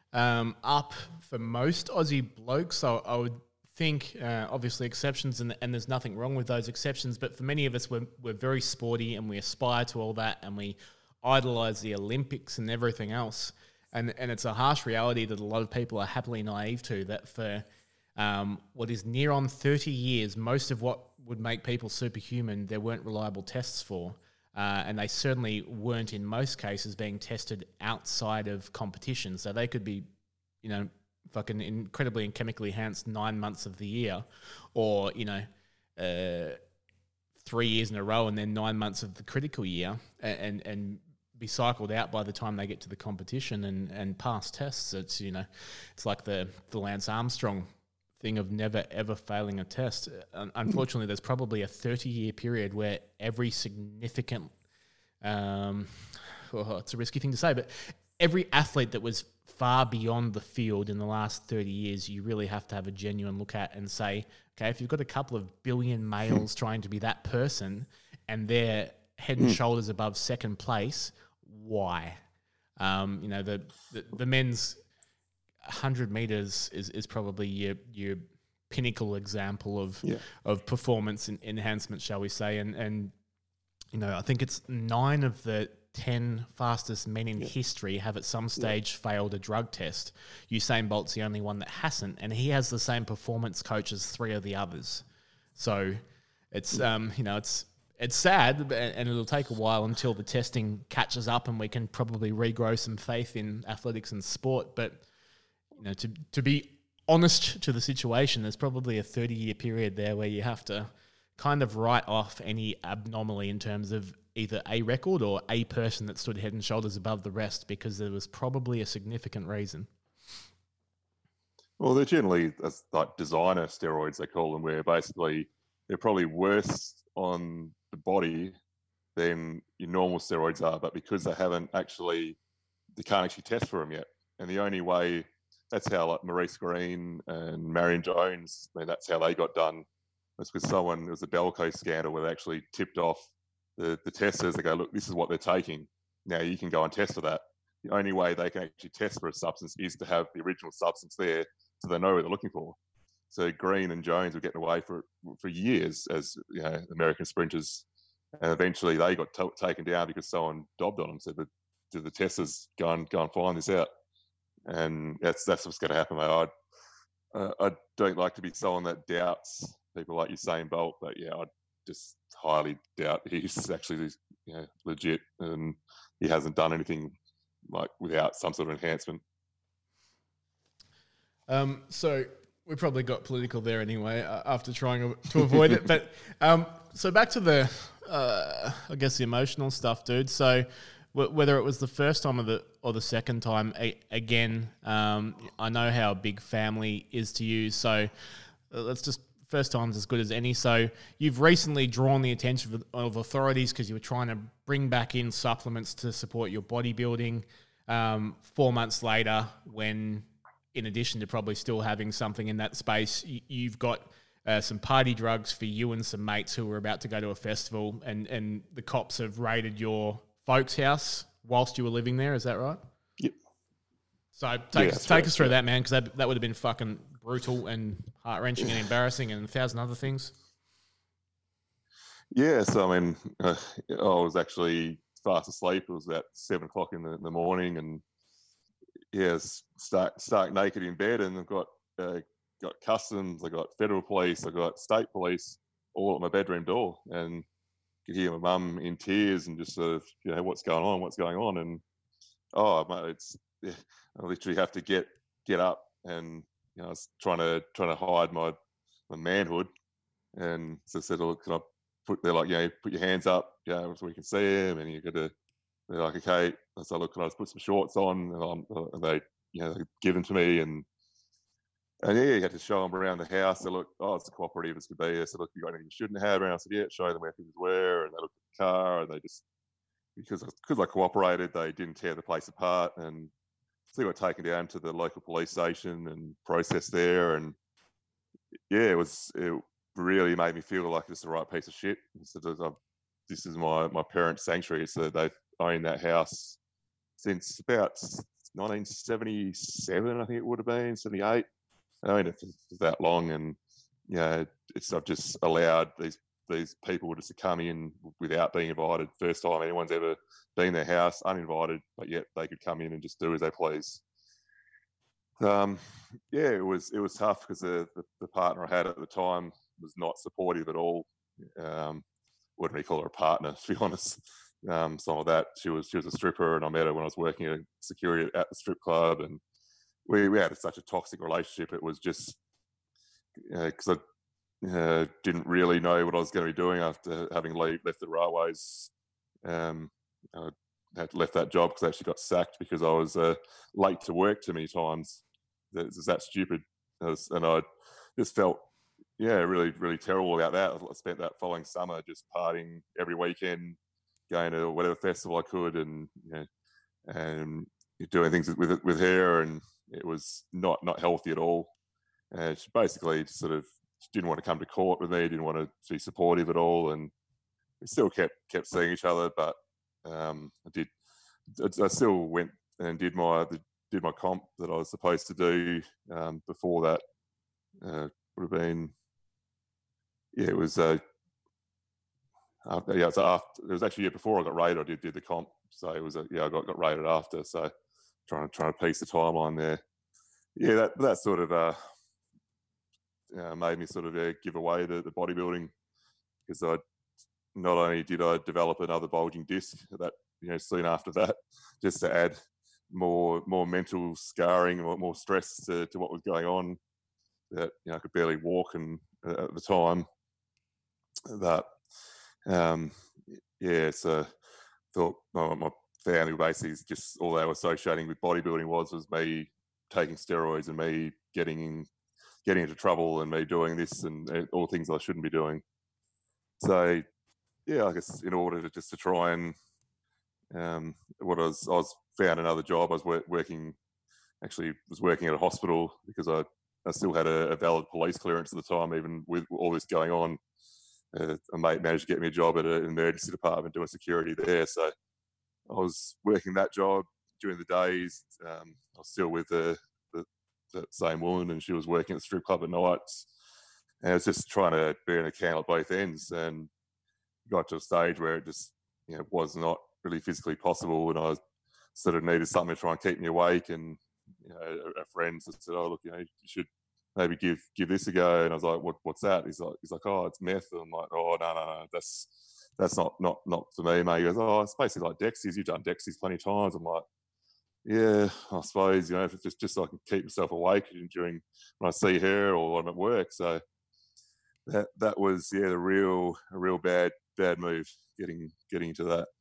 up for most Aussie blokes, so I would think obviously exceptions, and there's nothing wrong with those exceptions, but for many of us, we're very sporty and we aspire to all that, and we idolize the Olympics and everything else, and it's a harsh reality that a lot of people are happily naive to, that for what is near on 30 years, most of what would make people superhuman, there weren't reliable tests for, and they certainly weren't in most cases being tested outside of competition, so they could be, fucking incredibly and chemically enhanced 9 months of the year, or 3 years in a row and then 9 months of the critical year, and be cycled out by the time they get to the competition and pass tests. It's it's like the Lance Armstrong thing of never ever failing a test. Unfortunately, there's probably a 30-year period where every significant it's a risky thing to say, but every athlete that was far beyond the field in the last 30 years, you really have to have a genuine look at and say, okay, if you've got a couple of billion males trying to be that person and they're head and shoulders above second place, why? The men's 100 meters is probably your pinnacle example of performance enhancement, shall we say, and I think it's 9 of the 10 fastest men in history have at some stage failed a drug test. Usain Bolt's the only one that hasn't, and he has the same performance coach as 3 of the others. So it's it's sad, and it'll take a while until the testing catches up and we can probably regrow some faith in athletics and sport. But to be honest to the situation, there's probably a 30-year period there where you have to kind of write off any abnormality in terms of either a record or a person that stood head and shoulders above the rest, because there was probably a significant reason. Well, they're generally like designer steroids, they call them, where basically they're probably worse on the body than your normal steroids are, but because they can't actually test for them yet. And the only way, that's how like Maurice Green and Marion Jones, that's how they got done. That's with someone, it was a Belco scandal where they actually tipped off the testers. They go, look, this is what they're taking. Now you can go and test for that. The only way they can actually test for a substance is to have the original substance there, so they know what they're looking for. So Green and Jones were getting away for years as American sprinters, and eventually they got taken down because someone dobbed on them. So the testers go and find this out, and that's what's going to happen, mate. I don't like to be someone that doubts people like Usain Bolt, but I just highly doubt he's actually legit, and he hasn't done anything like without some sort of enhancement. So We probably got political there anyway after trying to avoid it. But so back to the, I guess, the emotional stuff, dude. So whether it was the first time or the second time, again, I know how a big family is to you. So let's just, first time's as good as any. So you've recently drawn the attention of authorities because you were trying to bring back in supplements to support your bodybuilding. 4 months later, when in addition to probably still having something in that space, you've got some party drugs for you and some mates who were about to go to a festival, and the cops have raided your folks' house whilst you were living there. Is that right? Yep. So take us through that, man, because that would have been fucking brutal and heart-wrenching and embarrassing and 1,000 other things. Yeah, so I mean, I was actually fast asleep. It was about 7 o'clock in the morning, and stark naked in bed, and I've got customs, I got federal police, I got state police all at my bedroom door, and you could hear my mum in tears and just sort of, what's going on, and mate, I literally have to get up, and I was trying to hide my manhood, and so I said, look, can I put, they're like, put your hands up, so we can see him, and you got to. They're like, okay. I said, look, can I just put some shorts on? And they, they give them to me, and you had to show them around the house. They look, it's cooperative as could be. I said, look, you got anything you shouldn't have? And I said, yeah, show them where things were. And they looked at the car, and they just, because I cooperated, they didn't tear the place apart. And so they got taken down to the local police station and processed there. And it really made me feel like it's the right piece of shit. So this is my parents' sanctuary. So they've owned that house since about 1977, I think it would have been, 78. I owned it for that long, and I've just allowed these people just to come in without being invited. First time anyone's ever been in their house uninvited, but yet they could come in and just do as they please. It was tough because the partner I had at the time was not supportive at all. Wouldn't really call her a partner, to be honest. Some of that, she was a stripper, and I met her when I was working at security at the strip club, and we had such a toxic relationship. It was just because I didn't really know what I was going to be doing after having left the railways. I had left that job because I actually got sacked because I was late to work too many times. It's that stupid, and I just felt really, really terrible about that. I spent that following summer just partying every weekend, going to whatever festival I could, and doing things with her, and it was not healthy at all. And she basically sort of didn't want to come to court with me, didn't want to be supportive at all, and we still kept seeing each other. But I still went and did my comp that I was supposed to do before that. Would have been. Yeah, it was. It was actually before I got raided. I did the comp, so it was. I got raided after. So trying to piece the timeline there. Yeah, that sort of made me sort of give away the bodybuilding, because I not only did I develop another bulging disc that soon after that, just to add more mental scarring, more stress to what was going on. That I could barely walk, and at the time. But so thought my family basically just all they were associating with bodybuilding was me taking steroids and me getting into trouble and me doing this and all things I shouldn't be doing. So I guess in order to try and I was found another job. I was working at a hospital because I still had a valid police clearance at the time, even with all this going on. A mate managed to get me a job at an emergency department doing security there. So I was working that job during the days. I was still with the same woman, and she was working at the strip club at nights. And I was just trying to burn a candle at both ends, and got to a stage where it just was not really physically possible, and I sort of needed something to try and keep me awake. And a friend said, "Oh, look, you should maybe give this a go." And I was like, what's that? He's like, "Oh, it's meth." And I'm like, "Oh, no, that's not for me, mate." He goes, "Oh, it's basically like Dexys. You've done Dexys plenty of times." I'm like, yeah, I suppose, if it's just so I can keep myself awake during when I see her or when I'm at work. So that was, yeah, a real bad move getting into that.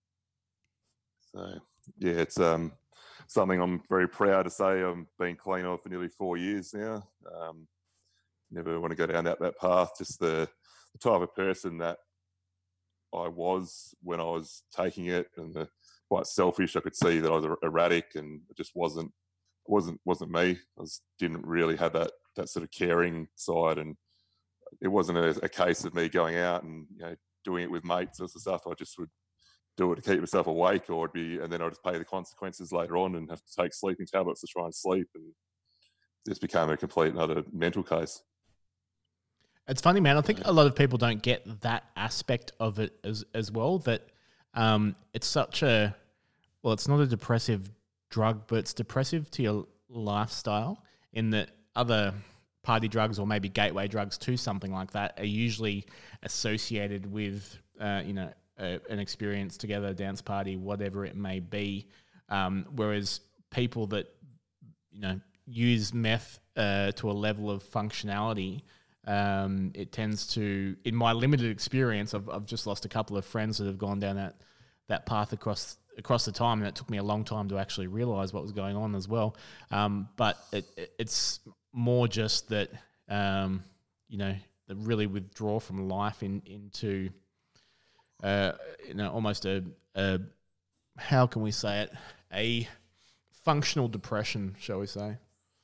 So yeah, it's something I'm very proud to say I've been clean of for nearly 4 years now. Never want to go down that path. Just the type of person that I was when I was taking it, and quite selfish. I could see that I was erratic, and it just wasn't me. Didn't really have that sort of caring side, and it wasn't a case of me going out and doing it with mates or stuff. I just would do it to keep myself awake, and then I'd just pay the consequences later on and have to take sleeping tablets to try and sleep, and this became a complete another mental case. It's funny, man. I think a lot of people don't get that aspect of it as well. That it's such a it's not a depressive drug, but it's depressive to your lifestyle. In that other party drugs or maybe gateway drugs to something like that are usually associated with an experience together, dance party, whatever it may be. Whereas people that use meth to a level of functionality. It tends to, in my limited experience, I've just lost a couple of friends that have gone down that path across the time, and it took me a long time to actually realise what was going on as well. But it's more just that they really withdraw from life into almost a how can we say it, a functional depression, shall we say?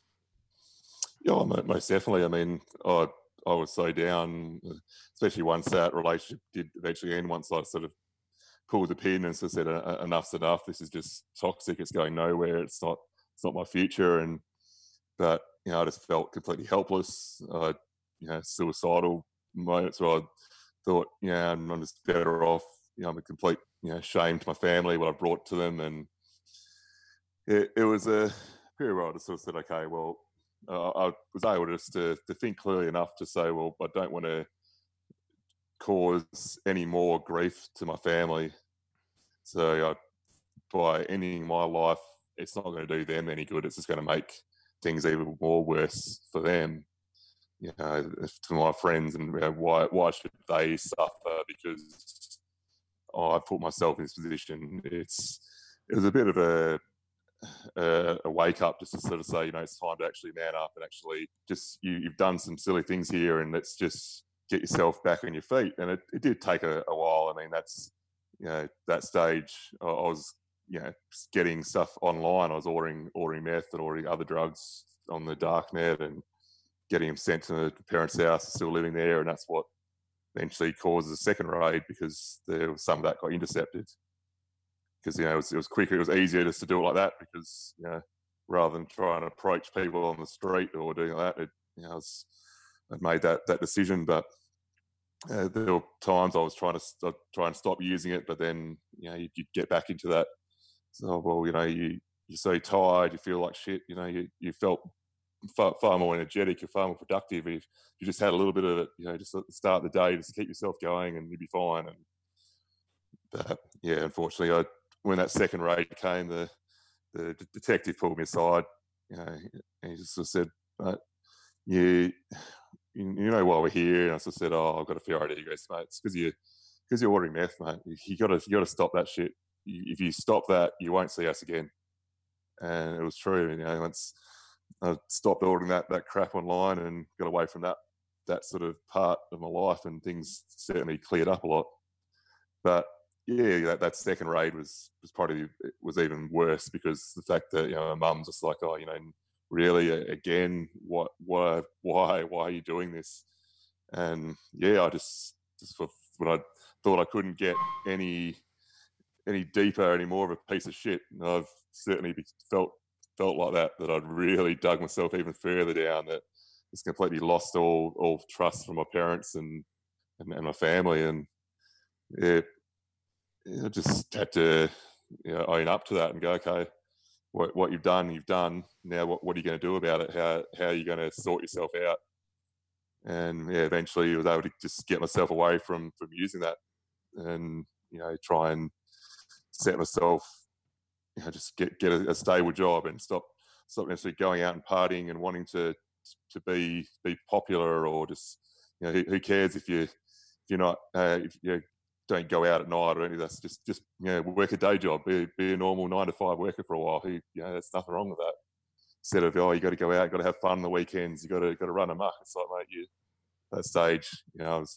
Yeah, most definitely. I mean, I was so down, especially once that relationship did eventually end. Once I sort of pulled the pin and sort of said, "Enough's enough. This is just toxic. It's going nowhere. It's not my future." But I just felt completely helpless. Suicidal moments where I thought, I'm just better off. I'm a complete shame to my family what I brought to them, and it was a period where I just sort of said, "Okay, well." I was able just to think clearly enough to say, well, I don't want to cause any more grief to my family. So by ending my life, it's not going to do them any good. It's just going to make things even more worse for them. To my friends, and why should they suffer because I put myself in this position? It was a bit of a wake up just to sort of say, it's time to actually man up and actually just you've done some silly things here, and let's just get yourself back on your feet. And it did take a while. I mean, that's that stage. I was getting stuff online. I was ordering meth and ordering other drugs on the dark net and getting them sent to the parents' house, still living there, and that's what eventually caused the second raid, because there was some of that got intercepted. Because it was quicker, it was easier just to do it like that, because rather than trying to approach people on the street or doing that, I made that decision. But there were times I was trying to stop using it, but then you get back into that. So you're so tired, you feel like shit. You felt far more energetic, you're far more productive if you just had a little bit of it. Just at the start of the day, just to keep yourself going, and you'd be fine. But unfortunately, when that second raid came, the detective pulled me aside. And he just sort of said, "You know why we're here?" And I sort of said, "Oh, I've got a fair idea." He goes, "Mate, it's because you're ordering meth, mate. You got to stop that shit. If you stop that, you won't see us again." And it was true. Once I stopped ordering that crap online and got away from that sort of part of my life, and things certainly cleared up a lot. But that second raid was even worse, because the fact that my mum's just like, "Oh, really again? Why are you doing this?" And I just when I thought I couldn't get any deeper, any more of a piece of shit, and I've certainly felt like that I'd really dug myself even further down, that it's completely lost all trust from my parents and my family. And I just had to own up to that and go, okay, what you've done. Now what are you going to do about it? How are you going to sort yourself out? And eventually I was able to just get myself away from using that, and try and set myself just get a stable job and stop necessarily going out and partying and wanting to be popular, or just who cares if you're not if you don't go out at night or anything. That's just work a day job, be a normal 9 to 5 worker for a while. There's nothing wrong with that. Instead of you got to go out, got to have fun on the weekends, you got to run amok. It's like, mate, you that stage, I was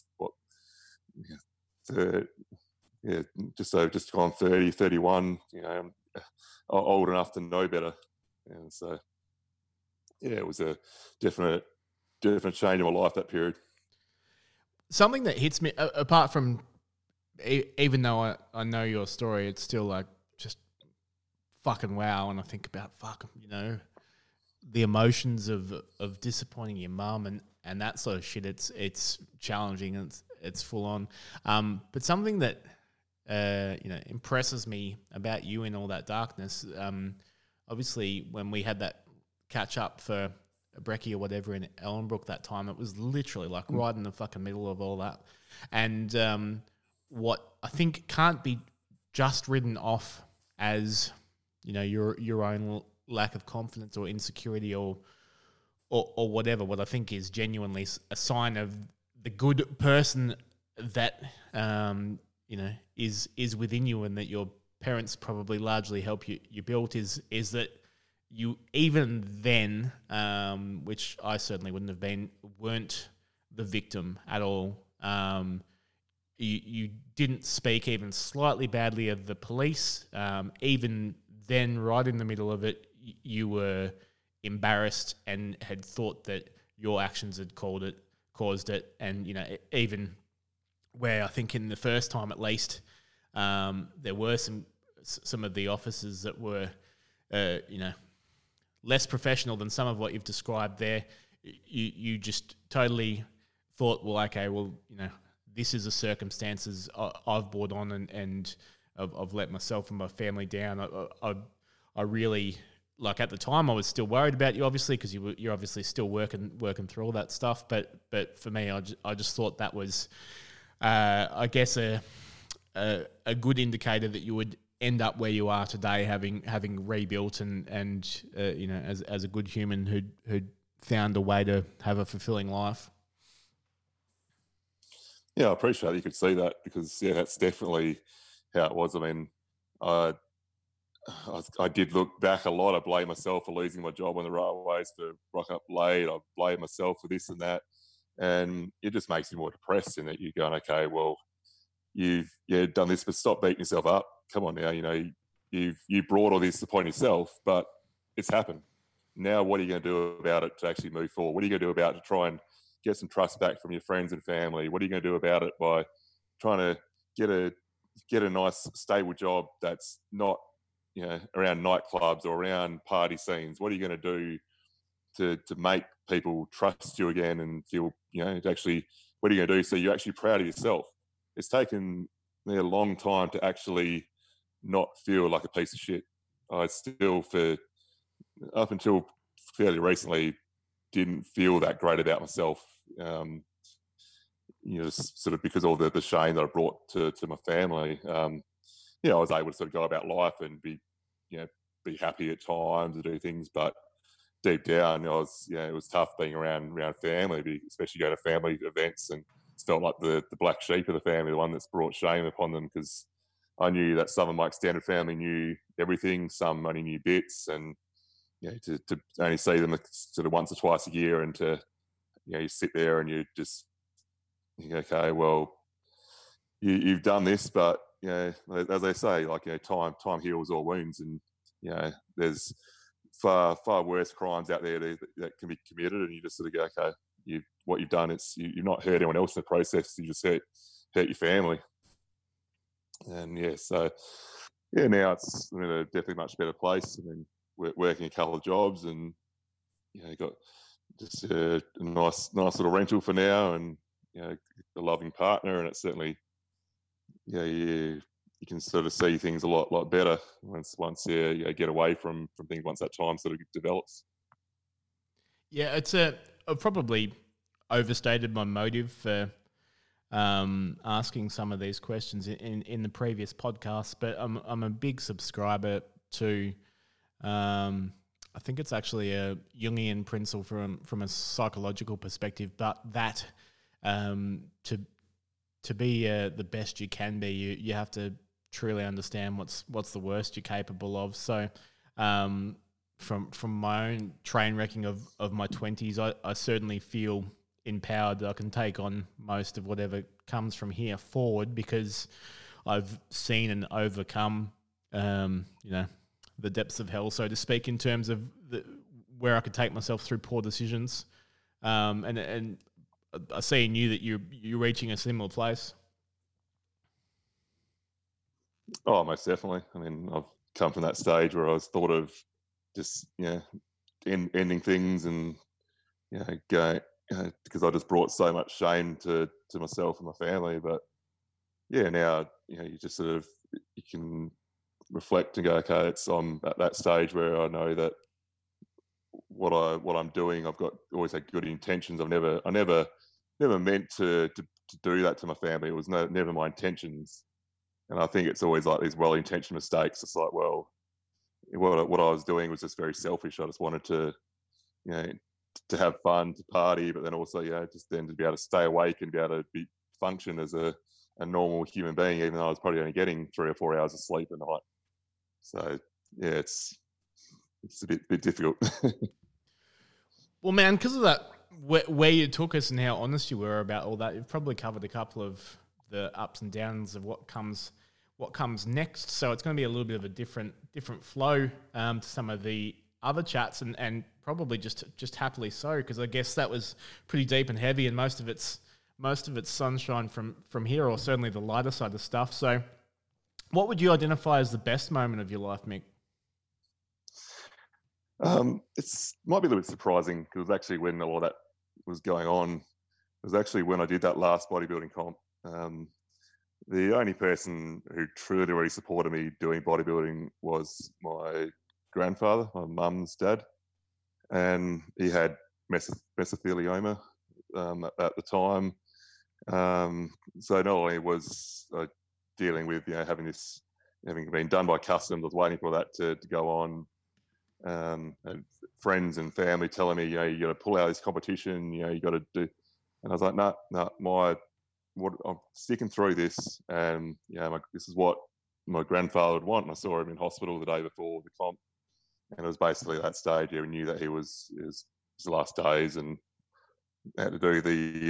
just gone 30, 31. I'm old enough to know better, and so it was a definite change in my life, that period. Something that hits me, apart from, even though I know your story, it's still like just fucking wow. And I think about the emotions of disappointing your mum and that sort of shit. It's challenging and it's full on. But something that impresses me about you in all that darkness. Obviously, when we had that catch up for a brekkie or whatever in Ellenbrook that time, it was literally like right in the fucking middle of all that. And what I think can't be just written off as your own lack of confidence or insecurity or whatever. What I think is genuinely a sign of the good person that is within you, and that your parents probably largely help you build is that you, even then, which I certainly wouldn't have been, weren't the victim at all. You didn't speak even slightly badly of the police. Even then, right in the middle of it, you were embarrassed and had thought that your actions had caused it. And, even where I think in the first time at least, there were some of the officers that were, less professional than some of what you've described there. You just totally thought, well, okay, this is the circumstances I've brought on, and I've let myself and my family down. I really, like, at the time I was still worried about you, obviously, because you're obviously still working through all that stuff. But for me, I just thought that was, I guess, a good indicator that you would end up where you are today, having rebuilt and as a good human who'd found a way to have a fulfilling life. Yeah, I appreciate you could see that, because that's definitely how it was. I mean, I did look back a lot. I blame myself for losing my job on the railways, for rock up late. I blame myself for this and that, and it just makes you more depressed in that you're going, okay, well, you've done this, but stop beating yourself up. Come on now, you brought all this upon yourself, but it's happened. Now, what are you going to do about it to actually move forward? What are you going to do about it to try and get some trust back from your friends and family? What are you going to do about it by trying to get a nice stable job that's not around nightclubs or around party scenes? What are you going to do to make people trust you again and feel actually, what are you going to do so you're actually proud of yourself? It's taken me a long time to actually not feel like a piece of shit. I still, up until fairly recently, didn't feel that great about myself. Sort of because all the shame that I brought to my family. I was able to sort of go about life and be happy at times to do things, but deep down, it was tough being around family, especially go to family events, and it felt like the black sheep of the family, the one that's brought shame upon them, because I knew that some of my extended family knew everything, some only knew bits, and to only see them sort of once or twice a year, and to you sit there and you just think, okay, well, you've done this, but as they say, like time heals all wounds, and there's far worse crimes out there that can be committed, and you just sort of go, okay, what you've done, you've not hurt anyone else in the process, you just hurt your family. And now it's in a definitely much better place. I mean, we're working a couple of jobs, and got just a nice little rental for now, and a loving partner, and it's certainly you can sort of see things a lot better once you get away from things, once that time sort of develops. Yeah, I've probably overstated my motive for asking some of these questions in the previous podcast, but I'm a big subscriber to, I think it's actually a Jungian principle from a psychological perspective, but that to be the best you can be, you have to truly understand what's the worst you're capable of. So from my own train wrecking of my 20s, I certainly feel empowered that I can take on most of whatever comes from here forward, because I've seen and overcome the depths of hell, so to speak, in terms of where I could take myself through poor decisions. And I see in you that you're reaching a similar place. Oh, most definitely. I mean, I've come from that stage where I was thought of just, ending things and, going, because I just brought so much shame to myself and my family. But yeah, now, you just sort of, you can reflect and go, okay, I'm at that stage where I know that what I'm doing, I've got always had good intentions. I never meant to do that to my family. It was never my intentions. And I think it's always like these well-intentioned mistakes. It's like, well, what I was doing was just very selfish. I just wanted to, to have fun, to party, but then also, just then to be able to stay awake and be able to function as a normal human being, even though I was probably only getting 3 or 4 hours of sleep a night. So yeah, it's a bit difficult. Well, man, because of that, where you took us and how honest you were about all that, you've probably covered a couple of the ups and downs of what comes next. So it's going to be a little bit of a different flow to some of the other chats, and probably just happily so, because I guess that was pretty deep and heavy, and most of it's sunshine from here, or certainly the lighter side of stuff. So what would you identify as the best moment of your life, Mick? It might be a little bit surprising, because it was actually when all that was going on. It was actually when I did that last bodybuilding comp. The only person who truly really supported me doing bodybuilding was my grandfather, my mum's dad, and he had mesothelioma at the time. So not only was I dealing with having been done by customs, I was waiting for that to go on. And friends and family telling me, you got to pull out of this competition, you got to do. And I was like, no, I'm sticking through this, and this is what my grandfather would want. And I saw him in hospital the day before the comp, and it was basically at that stage we knew that it was his last days, and had to do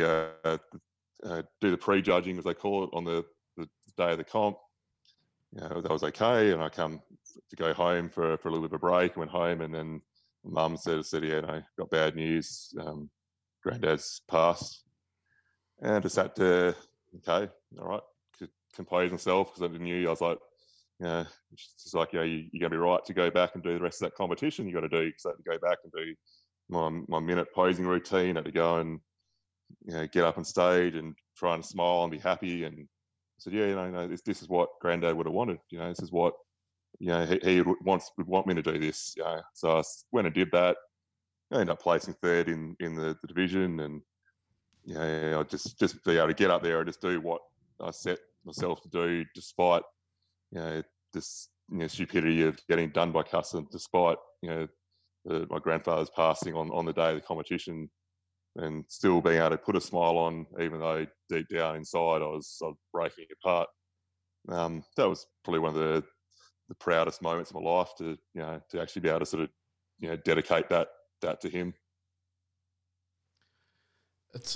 the pre-judging, as they call it, on the day of the comp. That was okay, and I come to go home for a little bit of a break. I went home, and then Mum said, got bad news. Granddad's passed. And I just had to, okay, all right, compose myself, because I knew, I was like, it's like, you're going to be right to go back and do the rest of that competition. You got to do, because I had to go back and do my minute posing routine. I had to go and get up on stage and try and smile and be happy. And I said, this is what Granddad would have wanted. This is what he would want me to do this. So I went and did that. I ended up placing third in the division, and I just be able to get up there and just do what I set myself to do, despite this stupidity of getting done by customs, despite my grandfather's passing on the day of the competition, and still being able to put a smile on, even though deep down inside I was breaking apart. That was probably one of the proudest moments of my life, to actually be able to sort of dedicate that to him. It's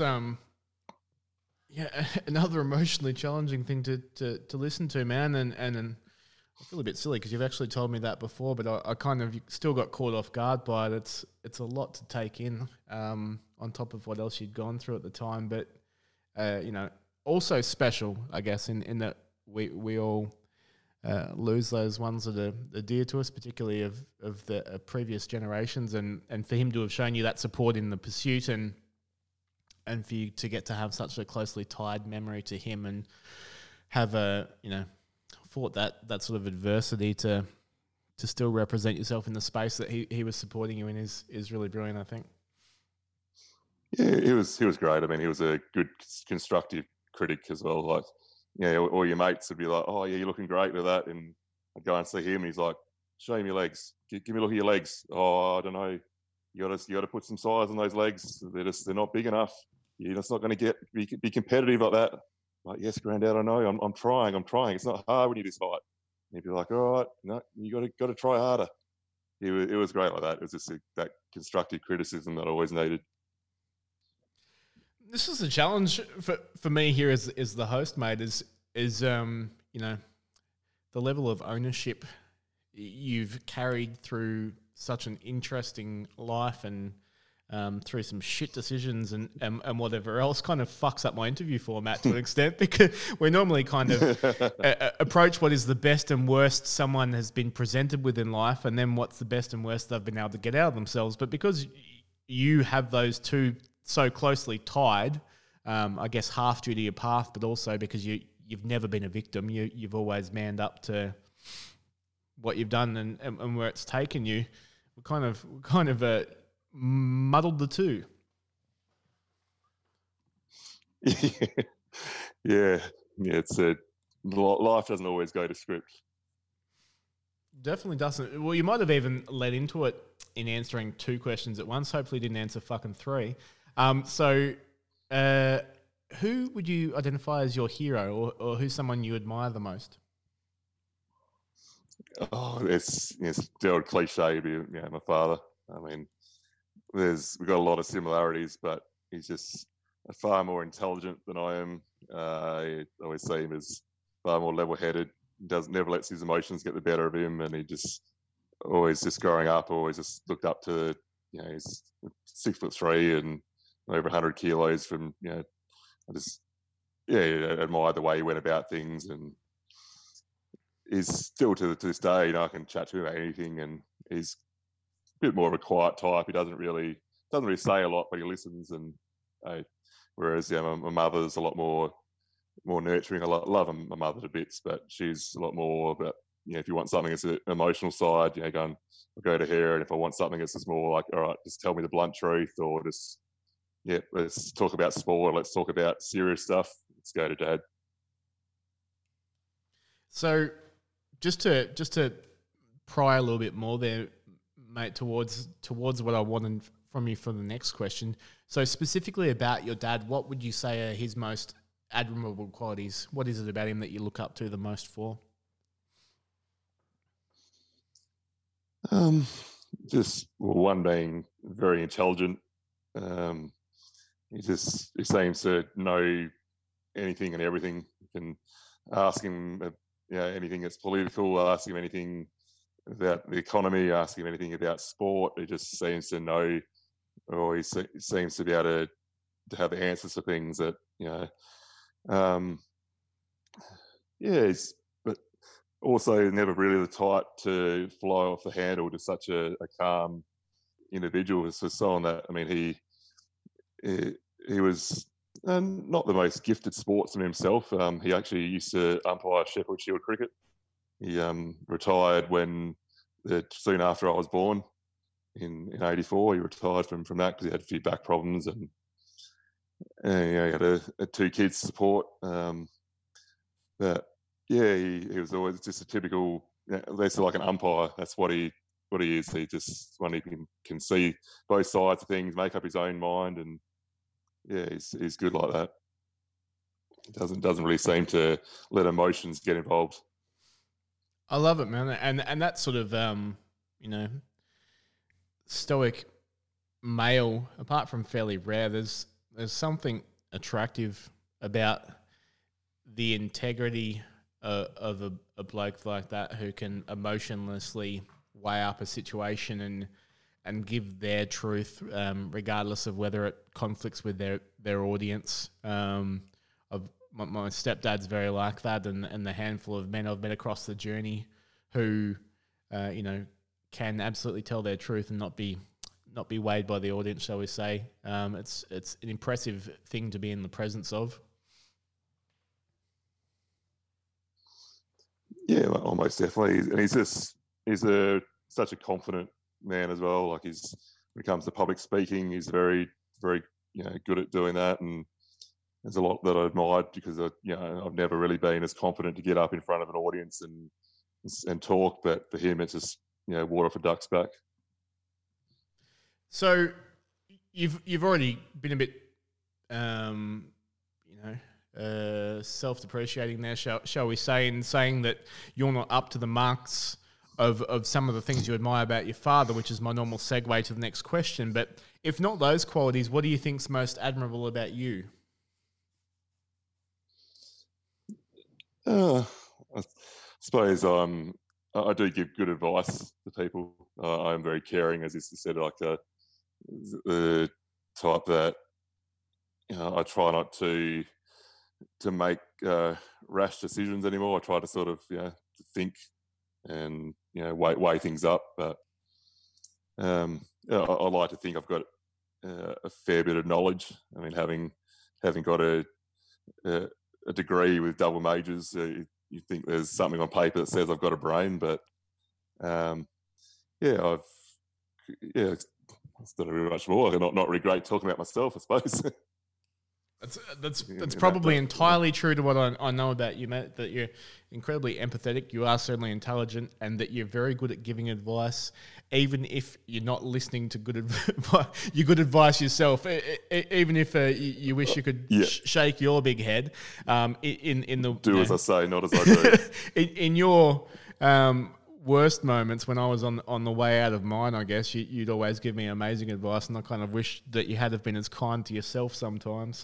another emotionally challenging thing to listen to, man, and I feel a bit silly because you've actually told me that before, but I kind of still got caught off guard by it. It's a lot to take in, on top of what else you'd gone through at the time, but also special, I guess, in that we all lose those ones that are dear to us, particularly of the previous generations, and for him to have shown you that support in the pursuit, and for you to get to have such a closely tied memory to him, and have fought that sort of adversity to still represent yourself in the space that he was supporting you in is really brilliant, I think. Yeah, he was great. I mean, he was a good constructive critic as well. Like, all your mates would be like, "Oh yeah, you're looking great with that," and I'd go and see him, and he's like, show me your legs. Give me a look at your legs. Oh, I don't know. You got to put some size on those legs. They're not big enough. You're just not going to be competitive like that. Like, yes, Granddad, I know. I'm trying. It's not hard when you're this height. And he'd be like, all right, no, you got to try harder. It was great like that. It was just that constructive criticism that I always needed. This is a challenge for me here as the host, mate. Is you know, the level of ownership you've carried through such an interesting life and through some shit decisions and whatever else kind of fucks up my interview format to an extent, because we normally kind of approach what is the best and worst someone has been presented with in life, and then what's the best and worst they've been able to get out of themselves. But because you have those two so closely tied, I guess half due to your path, but also because you've never been a victim. You've always manned up to what you've done and where it's taken you. We kind of muddled the two. Yeah. It's life doesn't always go to script. Definitely doesn't. Well, you might have even led into it in answering 2 questions at once. Hopefully, didn't answer fucking 3. So, who would you identify as your hero, or who's someone you admire the most? Oh, it's the old cliche, my father. I mean, we've got a lot of similarities, but he's just far more intelligent than I am. I always see him as far more level-headed. Never lets his emotions get the better of him, and he just always just growing up, always just looked up to, he's 6'3" and over 100 kilos from, I just, admire the way he went about things, and he's still to this day, I can chat to him about anything, and he's a bit more of a quiet type. He doesn't really say a lot, but he listens, and whereas my mother's a lot more nurturing. I love my mother to bits, but she's a lot more about, if you want something that's an emotional side, I'll go to her, and if I want something that's just more like, all right, just tell me the blunt truth, or just, let's talk about sport, let's talk about serious stuff, let's go to Dad. So just to pry a little bit more there, mate, towards what I wanted from you for the next question. So specifically about your dad, what would you say are his most admirable qualities? What is it about him that you look up to the most for? Just one being very intelligent. He seems to know anything and everything. You can ask him, anything that's political. Ask him anything about the economy. Ask him anything about sport. He just seems to know, or he seems to be able to have the answers for things that but also never really the type to fly off the handle. Just such a calm individual. It's just someone that, I mean, he was not the most gifted sportsman himself. He actually used to umpire Sheffield Shield cricket. He retired soon after I was born in 84. He retired from that because he had a few back problems, and he had 2 kids to support. But he was always just a typical, less like an umpire. That's what he is. He just one he can see both sides of things, make up his own mind, and he's good like that. He doesn't really seem to let emotions get involved. I love it, man, and that sort of stoic male, apart from fairly rare, there's something attractive about the integrity of a bloke like that who can emotionlessly weigh up a situation and give their truth, regardless of whether it conflicts with their audience. My stepdad's very like that, and the handful of men I've met across the journey who, can absolutely tell their truth and not be weighed by the audience, shall we say. It's an impressive thing to be in the presence of. Yeah, almost definitely. And he's such a confident man as well. Like when it comes to public speaking, he's very, very, good at doing that. And there's a lot that I admired because I've never really been as confident to get up in front of an audience and talk. But for him, it's just water for ducks back. So you've already been a bit, self-depreciating there, shall we say, in saying that you're not up to the marks of some of the things you admire about your father, which is my normal segue to the next question. But if not those qualities, what do you think's most admirable about you? I suppose I do give good advice to people. I am very caring, as you said, like the type that I try not to make rash decisions anymore. I try to sort of to think and weigh things up. But I like to think I've got a fair bit of knowledge. I mean, having got a degree with double majors, you think there's something on paper that says I've got a brain, but I've it's not really much more. Not really great talking about myself, I suppose. That's probably entirely true to what I know about you, mate, that you're incredibly empathetic, you are certainly intelligent, and that you're very good at giving advice, even if you're not listening to good advice. You're good advice yourself, even if you wish you could shake your big head. In the do as I say, not as I do. in your worst moments, when I was on the way out of mine, I guess you'd always give me amazing advice, and I kind of wish that you had have been as kind to yourself sometimes.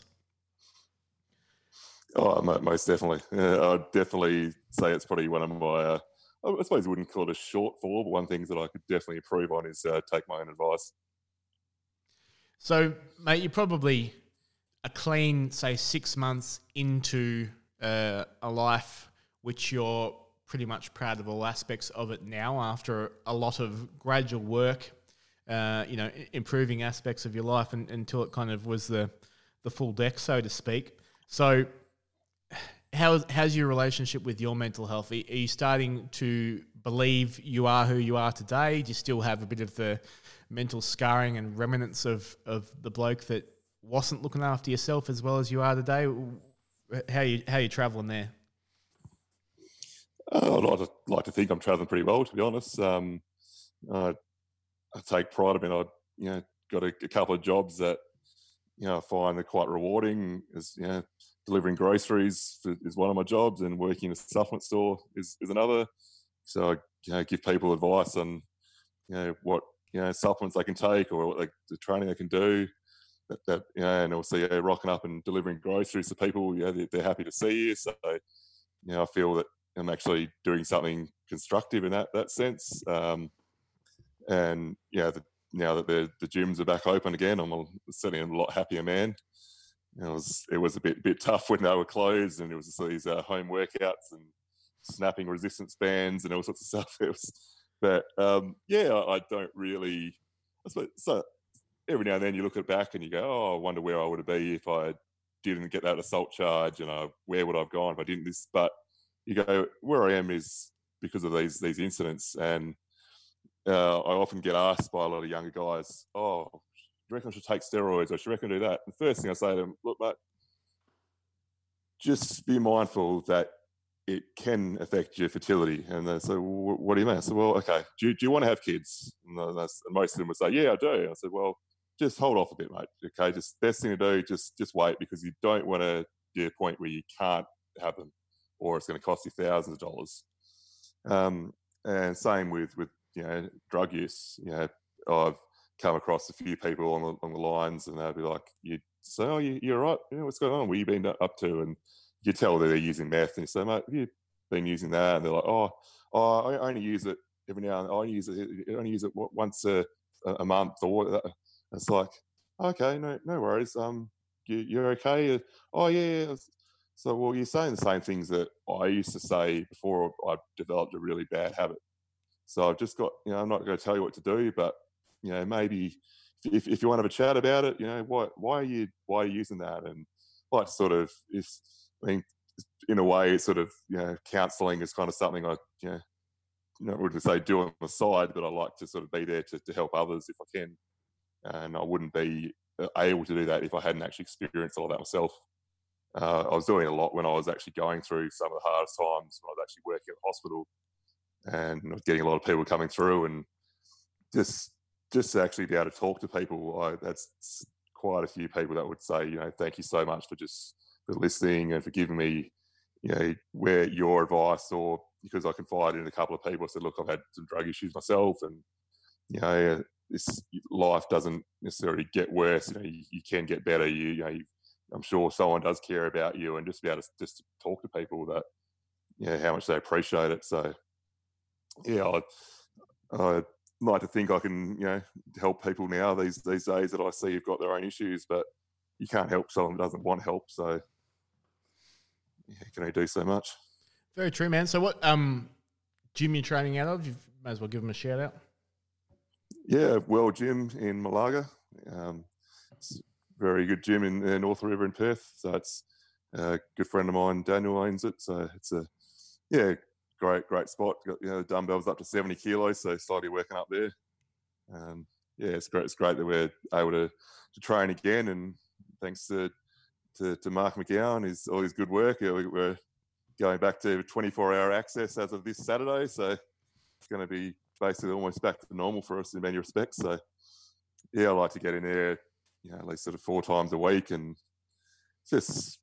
Oh, most definitely. I'd definitely say it's probably one of my, I suppose you wouldn't call it a shortfall, but one thing that I could definitely improve on is take my own advice. So, mate, you're probably a clean, say, 6 months into a life which you're pretty much proud of all aspects of it now after a lot of gradual work, improving aspects of your life until it kind of was the full deck, so to speak. So how's your relationship with your mental health? Are you starting to believe you are who you are today? Do you still have a bit of the mental scarring and remnants of the bloke that wasn't looking after yourself as well as you are today? How you travelling there? I'd like to think I'm travelling pretty well, to be honest. I take pride. I mean, I got a couple of jobs that I find are quite rewarding. As delivering groceries is one of my jobs, and working in a supplement store is another. So I give people advice on what supplements they can take, or what the training they can do. And also rocking up and delivering groceries to people. They're happy to see you. So I feel that I'm actually doing something constructive in that sense. And now that the gyms are back open again, I'm certainly a lot happier man. It was a bit tough when they were closed, and it was these home workouts and snapping resistance bands and all sorts of stuff. I don't really. I suppose, so every now and then you look at back and you go, "Oh, I wonder where I would be if I didn't get that assault charge, and where would I have gone if I didn't this?" But you go, where I am is because of these incidents, and I often get asked by a lot of younger guys, "Oh, do you reckon I should take steroids, or should I reckon do that?" And the first thing I say to them, "Look, mate, just be mindful that it can affect your fertility." And they say, "Well, what do you mean?" I said, "Well, okay, do you want to have kids?" And most of them would say, "Yeah, I do." And I said, "Well, just hold off a bit, mate. Okay, just best thing to do, just wait, because you don't want to get to a point where you can't have them, or it's going to cost you thousands of dollars." And same with drug use. I've come across a few people on the lines, and they'll be like, "You say, oh, you're right. What's going on? What have you been up to?" And you tell that they're using meth, and you say, "Mate, have you been using that?" And they're like, "Oh, I only use it every now and then. I only use it once a month." Or it's like, "Okay, no worries. You're okay." "Oh yeah." So, well, you're saying the same things that I used to say before I developed a really bad habit. So I've just got, I'm not going to tell you what to do, but maybe if you want to have a chat about it, why are you using that? And like sort of in a way, it's sort of counselling is kind of something I wouldn't say do on the side, but I like to sort of be there to help others if I can, and I wouldn't be able to do that if I hadn't actually experienced all that myself. I was doing a lot when I was actually going through some of the hardest times when I was actually working at the hospital. and I was getting a lot of people coming through, and just to actually be able to talk to people. That's quite a few people that would say, thank you so much for listening and for giving me, where your advice, or because I confided in a couple of people. I said, look, I've had some drug issues myself, and this life doesn't necessarily get worse. You can get better. I'm sure someone does care about you, and just be able to just talk to people that, how much they appreciate it. So, yeah, I like to think I can, help people now these days that I see have got their own issues, but you can't help someone who doesn't want help. So, yeah, can only do so much. Very true, man. So what gym you're training out of? You may as well give them a shout out. Yeah, World Gym in Malaga. It's a very good gym in North River in Perth. So it's a good friend of mine, Daniel, owns it. So it's great spot. Got dumbbells up to 70 kilos, so started working up there. It's great. It's great that we're able to train again, and thanks to Mark McGowan, all his good work. We're going back to 24-hour access as of this Saturday, so it's going to be basically almost back to normal for us in many respects. So, I like to get in there, at least sort of 4 times a week, and it's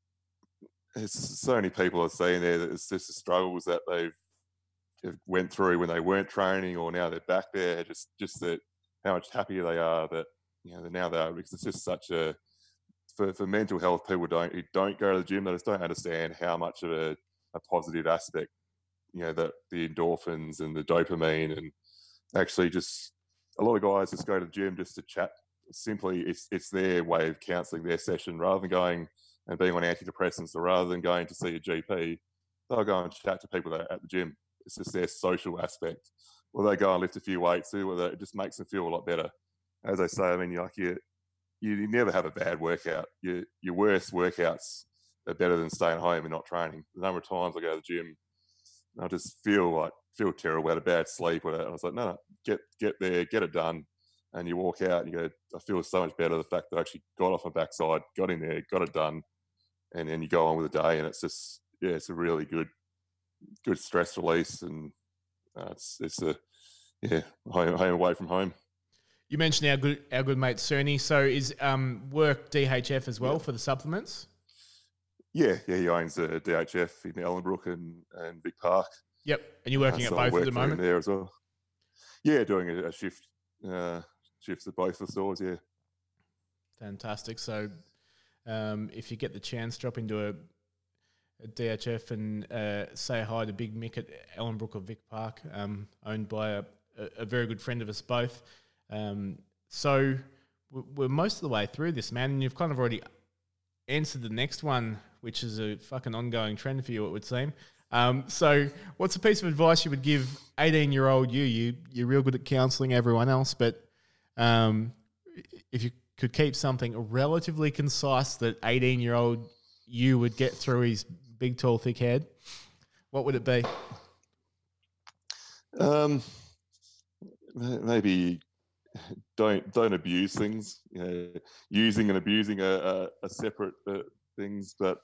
so many people are saying there that it's just the struggles that they've went through when they weren't training, or now they're back there. Just that how much happier they are that now they are, because it's just such a for mental health. People who don't go to the gym, they just don't understand how much of a positive aspect that the endorphins and the dopamine, and actually just a lot of guys just go to the gym just to chat. Simply, it's their way of counselling their session, rather than going and being on antidepressants, or rather than going to see a GP. They'll go and chat to people that are at the gym. It's just their social aspect. Or they go and lift a few weights too, or it just makes them feel a lot better. As I say, I mean, you never have a bad workout. Your worst workouts are better than staying home and not training. The number of times I go to the gym, I just feel terrible, had a bad sleep, and I was like, no, get there, get it done. And you walk out and you go, I feel so much better. The fact that I actually got off my backside, got in there, got it done, and then you go on with the day. And it's just, it's a really good stress release. And it's home away from home. You mentioned our good mate Cerny. So is work DHF as well for the supplements? Yeah, he owns a DHF in Ellenbrook and Vic Park. Yep, and you're working at both at the moment? There as well. Yeah, doing a shift. Shifts at both the stores, yeah. Fantastic. So if you get the chance, drop into a DHF and say hi to Big Mick at Ellenbrook or Vic Park, owned by a very good friend of us both. So we're most of the way through this, man, and you've kind of already answered the next one, which is a fucking ongoing trend for you, it would seem. So what's a piece of advice you would give 18-year-old you? You're real good at counselling everyone else, but if you could keep something relatively concise that 18-year-old you would get through his big, tall, thick head, what would it be? Maybe don't abuse things. Using and abusing are separate things, but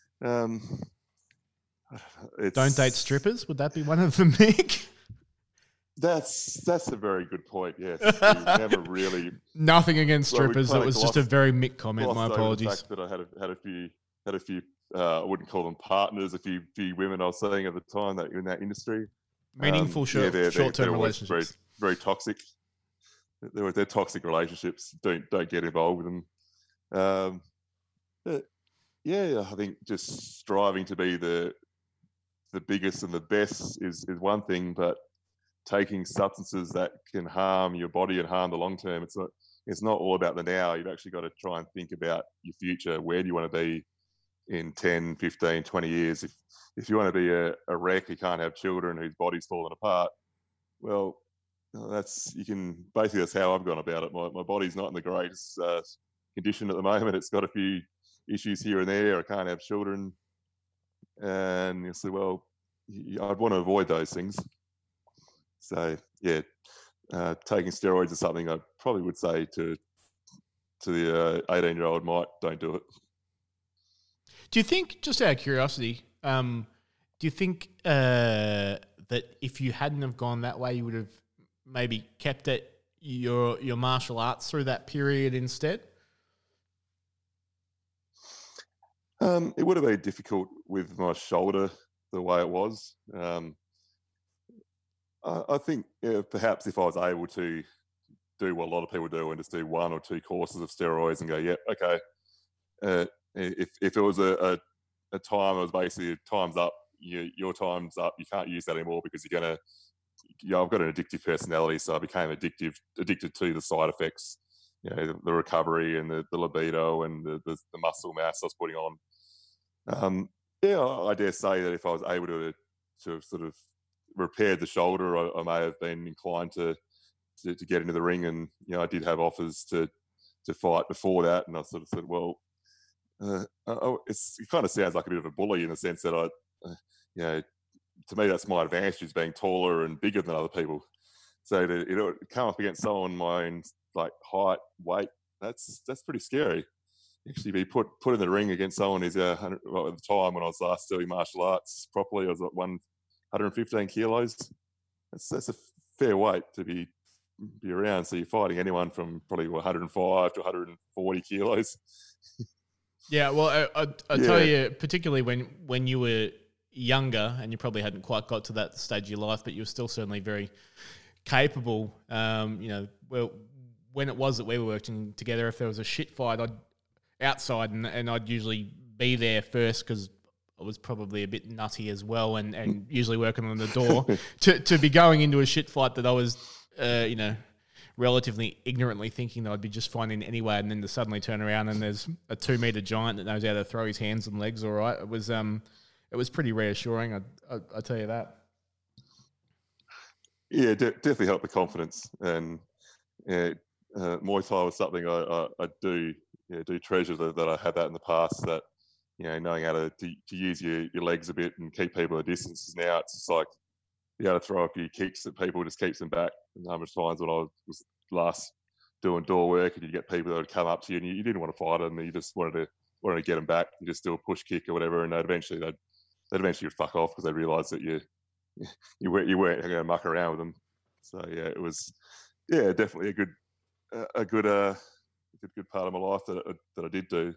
don't date strippers. Would that be one of them, Mick? That's a very good point. Yes, never really. Nothing against strippers. That was just a very Mick comment. My apologies. The fact that I had a few. I wouldn't call them partners. A few women I was seeing at the time that in that industry. Meaningful short-term relationships. Very, very toxic. They're toxic relationships. Don't get involved with them. I think just striving to be the biggest and the best is one thing, but taking substances that can harm your body and harm the long term, it's not all about the now. You've actually got to try and think about your future. Where do you want to be in 10, 15, 20 years? If you want to be a wreck, you can't have children whose body's falling apart. Well, that's how I've gone about it. My body's not in the greatest condition at the moment. It's got a few issues here and there. I can't have children. And you say, well, I'd want to avoid those things. So, taking steroids is something I probably would say to the 18-year-old, don't do it. Do you think, just out of curiosity, do you think the that if you hadn't have gone that way, you would have maybe kept at your martial arts through that period instead? It would have been difficult with my shoulder the way it was. I think perhaps if I was able to do what a lot of people do and just do 1 or 2 courses of steroids and go, yeah, okay. If it was a time, it was basically time's up. Your time's up. You can't use that anymore because you're gonna. I've got an addictive personality, so I became addicted to the side effects. The recovery and the libido and the muscle mass I was putting on. I dare say that if I was able to sort of repair the shoulder, I may have been inclined to get into the ring. And I did have offers to fight before that, and I sort of said, well, it kind of sounds like a bit of a bully in the sense that to me that's my advantage is being taller and bigger than other people. So to come up against someone my own like height, weight, that's pretty scary. Actually, be put in the ring against someone who's at the time when I was last doing martial arts properly, I was at 115 kilos. That's a fair weight to be around. So you're fighting anyone from probably 105 to 140 kilos. Yeah, well, I tell you, particularly when you were younger and you probably hadn't quite got to that stage of your life, but you were still certainly very capable. Well, when it was that we were working together, if there was a shit fight, I'd outside and I'd usually be there first because I was probably a bit nutty as well and usually working on the door to be going into a shit fight that I was, relatively ignorantly thinking that I'd be just fine in anyway, and then to suddenly turn around and there's a 2-meter giant that knows how to throw his hands and legs all right. It was pretty reassuring, I tell you that. Yeah, definitely helped the confidence. And Muay Thai was something I do treasure that I had that in the past, that, knowing how to use your legs a bit and keep people at distances. Now it's just like, be able to throw a few kicks at people just keeps them back. A number of times when I was last doing door work and you get people that would come up to you and you didn't want to fight them, you just wanted to get them back. You just do a push kick or whatever, and they'd eventually fuck off because they realised that you weren't going to muck around with them. So yeah, it was definitely a good part of my life that I did do.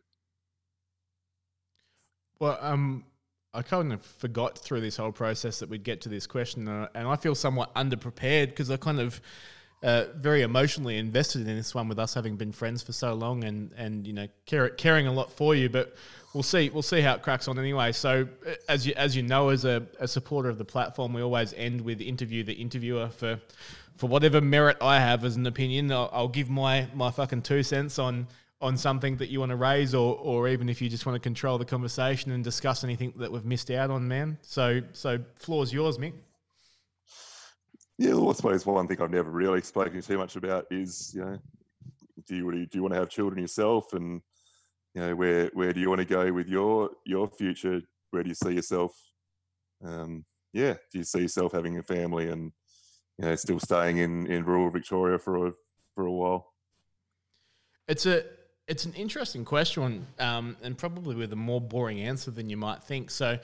Well, I kind of forgot through this whole process that we'd get to this question, and I feel somewhat underprepared because I kind of very emotionally invested in this one with us having been friends for so long and caring a lot for you. But we'll see how it cracks on anyway. So as you know, as a supporter of the platform, we always end with interview the interviewer for whatever merit I have as an opinion. I'll give my fucking 2 cents on something that you want to raise, or even if you just want to control the conversation and discuss anything that we've missed out on, man. So floor's yours, Mick. Yeah, well, I suppose one thing I've never really spoken too much about is, do you want to have children yourself, and where do you want to go with your future? Where do you see yourself? Do you see yourself having a family and still staying in rural Victoria for a while? It's an interesting question, and probably with a more boring answer than you might think. So,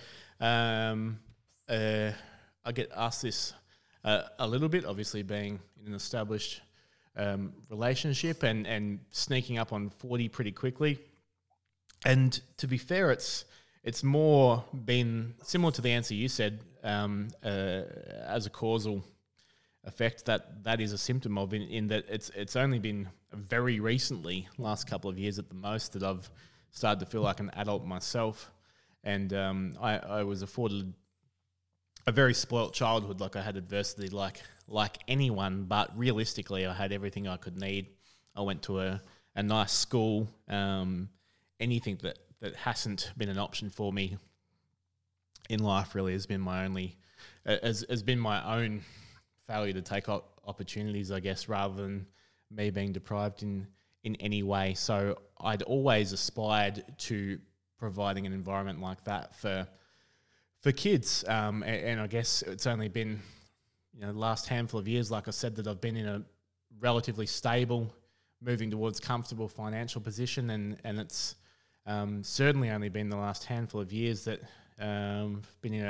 I get asked this a little bit, obviously being in an established relationship and sneaking up on 40 pretty quickly. And to be fair, it's more been similar to the answer you said, as a causal effect that is a symptom of, in that it's only been very recently, last couple of years at the most, that I've started to feel like an adult myself. And I was afforded a very spoilt childhood. Like, I had adversity like anyone, but realistically I had everything I could need. I went to a nice school. Anything that hasn't been an option for me in life really has been my own failure to take opportunities, I guess, rather than me being deprived in any way. So I'd always aspired to providing an environment like that for kids. And I guess it's only been, the last handful of years, like I said, that I've been in a relatively stable, moving towards comfortable financial position. And it's certainly only been the last handful of years that I've been in a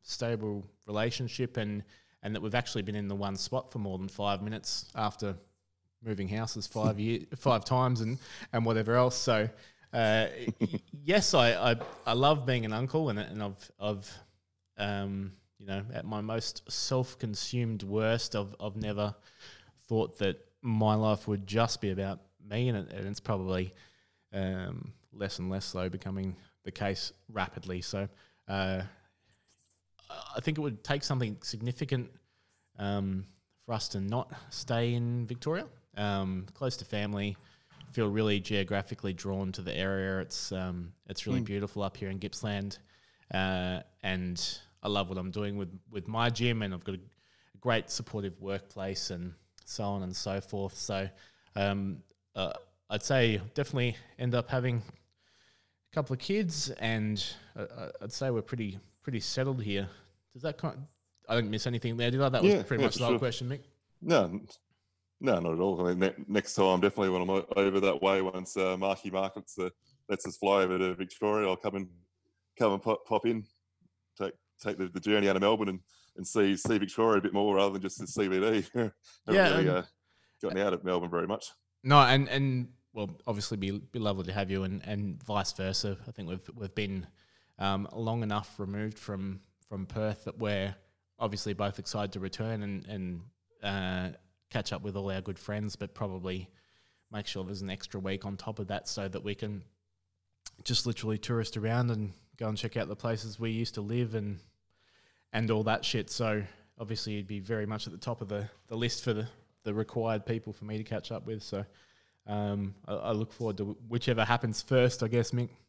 stable relationship, and that we've actually been in the one spot for more than 5 minutes after moving houses 5 times and whatever else. So yes, I love being an uncle, and I've at my most self-consumed worst, I've never thought that my life would just be about me, and it's probably less and less so becoming the case rapidly. So I think it would take something significant for us to not stay in Victoria. Close to family, feel really geographically drawn to the area. It's really beautiful up here in Gippsland, and I love what I'm doing with my gym, and I've got a great supportive workplace and so on and so forth. So I'd say definitely end up having a couple of kids, and I'd say we're pretty settled here. Does that I didn't miss anything there, did I? That was pretty much the whole question, Mick. No, not at all. I mean, next time, definitely when I'm over that way, once Marky Markets lets us fly over to Victoria, I'll come and pop in, take the journey out of Melbourne and see Victoria a bit more rather than just the CBD. Gotten out of Melbourne very much. No, and well, obviously be lovely to have you, and vice versa. I think we've been long enough removed from Perth that we're obviously both excited to return and catch up with all our good friends, but probably make sure there's an extra week on top of that so that we can just literally tourist around and go and check out the places we used to live and all that shit. So obviously you'd be very much at the top of the list for the required people for me to catch up with. So I look forward to whichever happens first, I guess, Mick.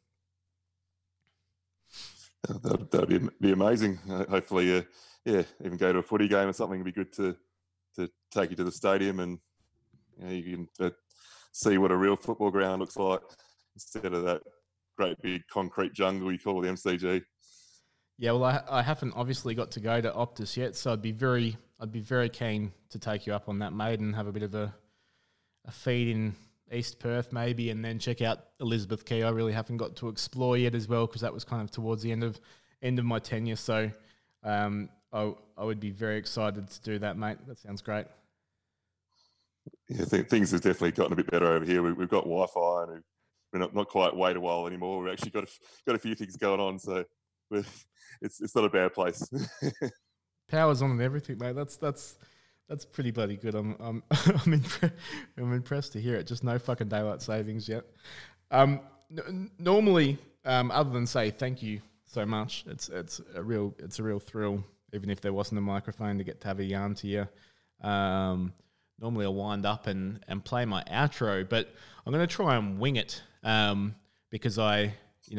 That'd be amazing. Hopefully, even go to a footy game or something. It'd be good to take you to the stadium and you can see what a real football ground looks like instead of that great big concrete jungle you call the MCG. Yeah, well, I haven't obviously got to go to Optus yet, so I'd be very keen to take you up on that, mate, and have a bit of a feed in East Perth maybe, and then check out Elizabeth Quay. I really haven't got to explore yet as well, because that was kind of towards the end of my tenure. So I would be very excited to do that, mate. That sounds great. Yeah, things have definitely gotten a bit better over here. We've got Wi-Fi, and we're not quite wait a while anymore. We've actually got a few things going on, so it's not a bad place. Power's on and everything, mate. That's pretty bloody good. I'm impressed to hear it. Just no fucking daylight savings yet. Normally, other than say thank you so much, it's a real thrill, even if there wasn't a microphone, to get to have a yarn to you. Normally I'll wind up and play my outro, but I'm going to try and wing it because I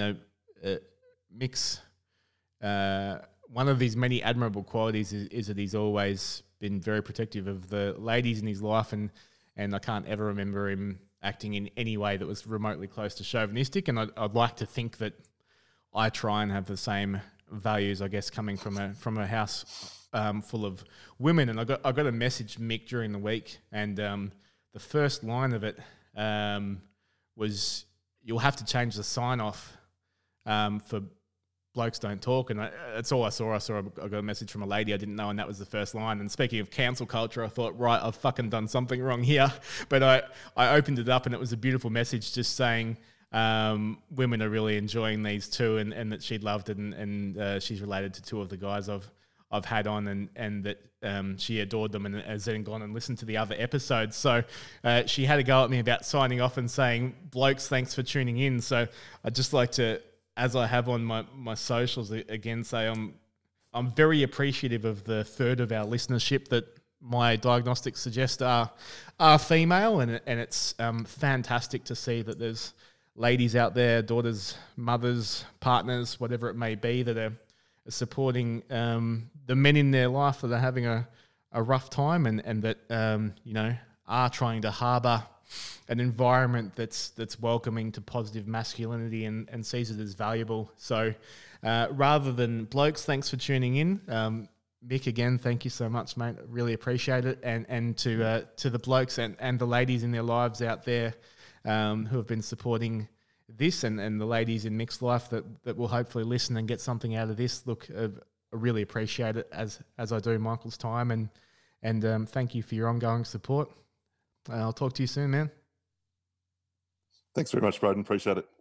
mix. One of his many admirable qualities is that he's always been very protective of the ladies in his life, and I can't ever remember him acting in any way that was remotely close to chauvinistic, and I'd like to think that I try and have the same values, I guess, coming from a house full of women. And I got a message, Mick, during the week, and the first line of it was, "You'll have to change the sign-off for Blokes Don't Talk," and that's all I saw. I got a message from a lady I didn't know, and that was the first line. And speaking of cancel culture, I thought, right, I've fucking done something wrong here. But I opened it up, and it was a beautiful message just saying women are really enjoying these too, and that she loved it, and she's related to two of the guys I've had on, and that she adored them, and has then gone and listened to the other episodes. So she had a go at me about signing off and saying, "Blokes, thanks for tuning in." So I'd just like to, as I have on my socials, again say I'm very appreciative of the third of our listenership that my diagnostics suggest are female, and it's fantastic to see that there's ladies out there, daughters, mothers, partners, whatever it may be, that are supporting the men in their life that are having a rough time, and that are trying to harbour an environment that's welcoming to positive masculinity and sees it as valuable. So rather than blokes, thanks for tuning in. Mick, again, thank you so much, mate. Really appreciate it. And to the blokes and the ladies in their lives out there who have been supporting this, and the ladies in mixed life that will hopefully listen and get something out of this. Look, really appreciate it as I do Michael's time, and thank you for your ongoing support. I'll talk to you soon, man. Thanks very much, Braden. Appreciate it.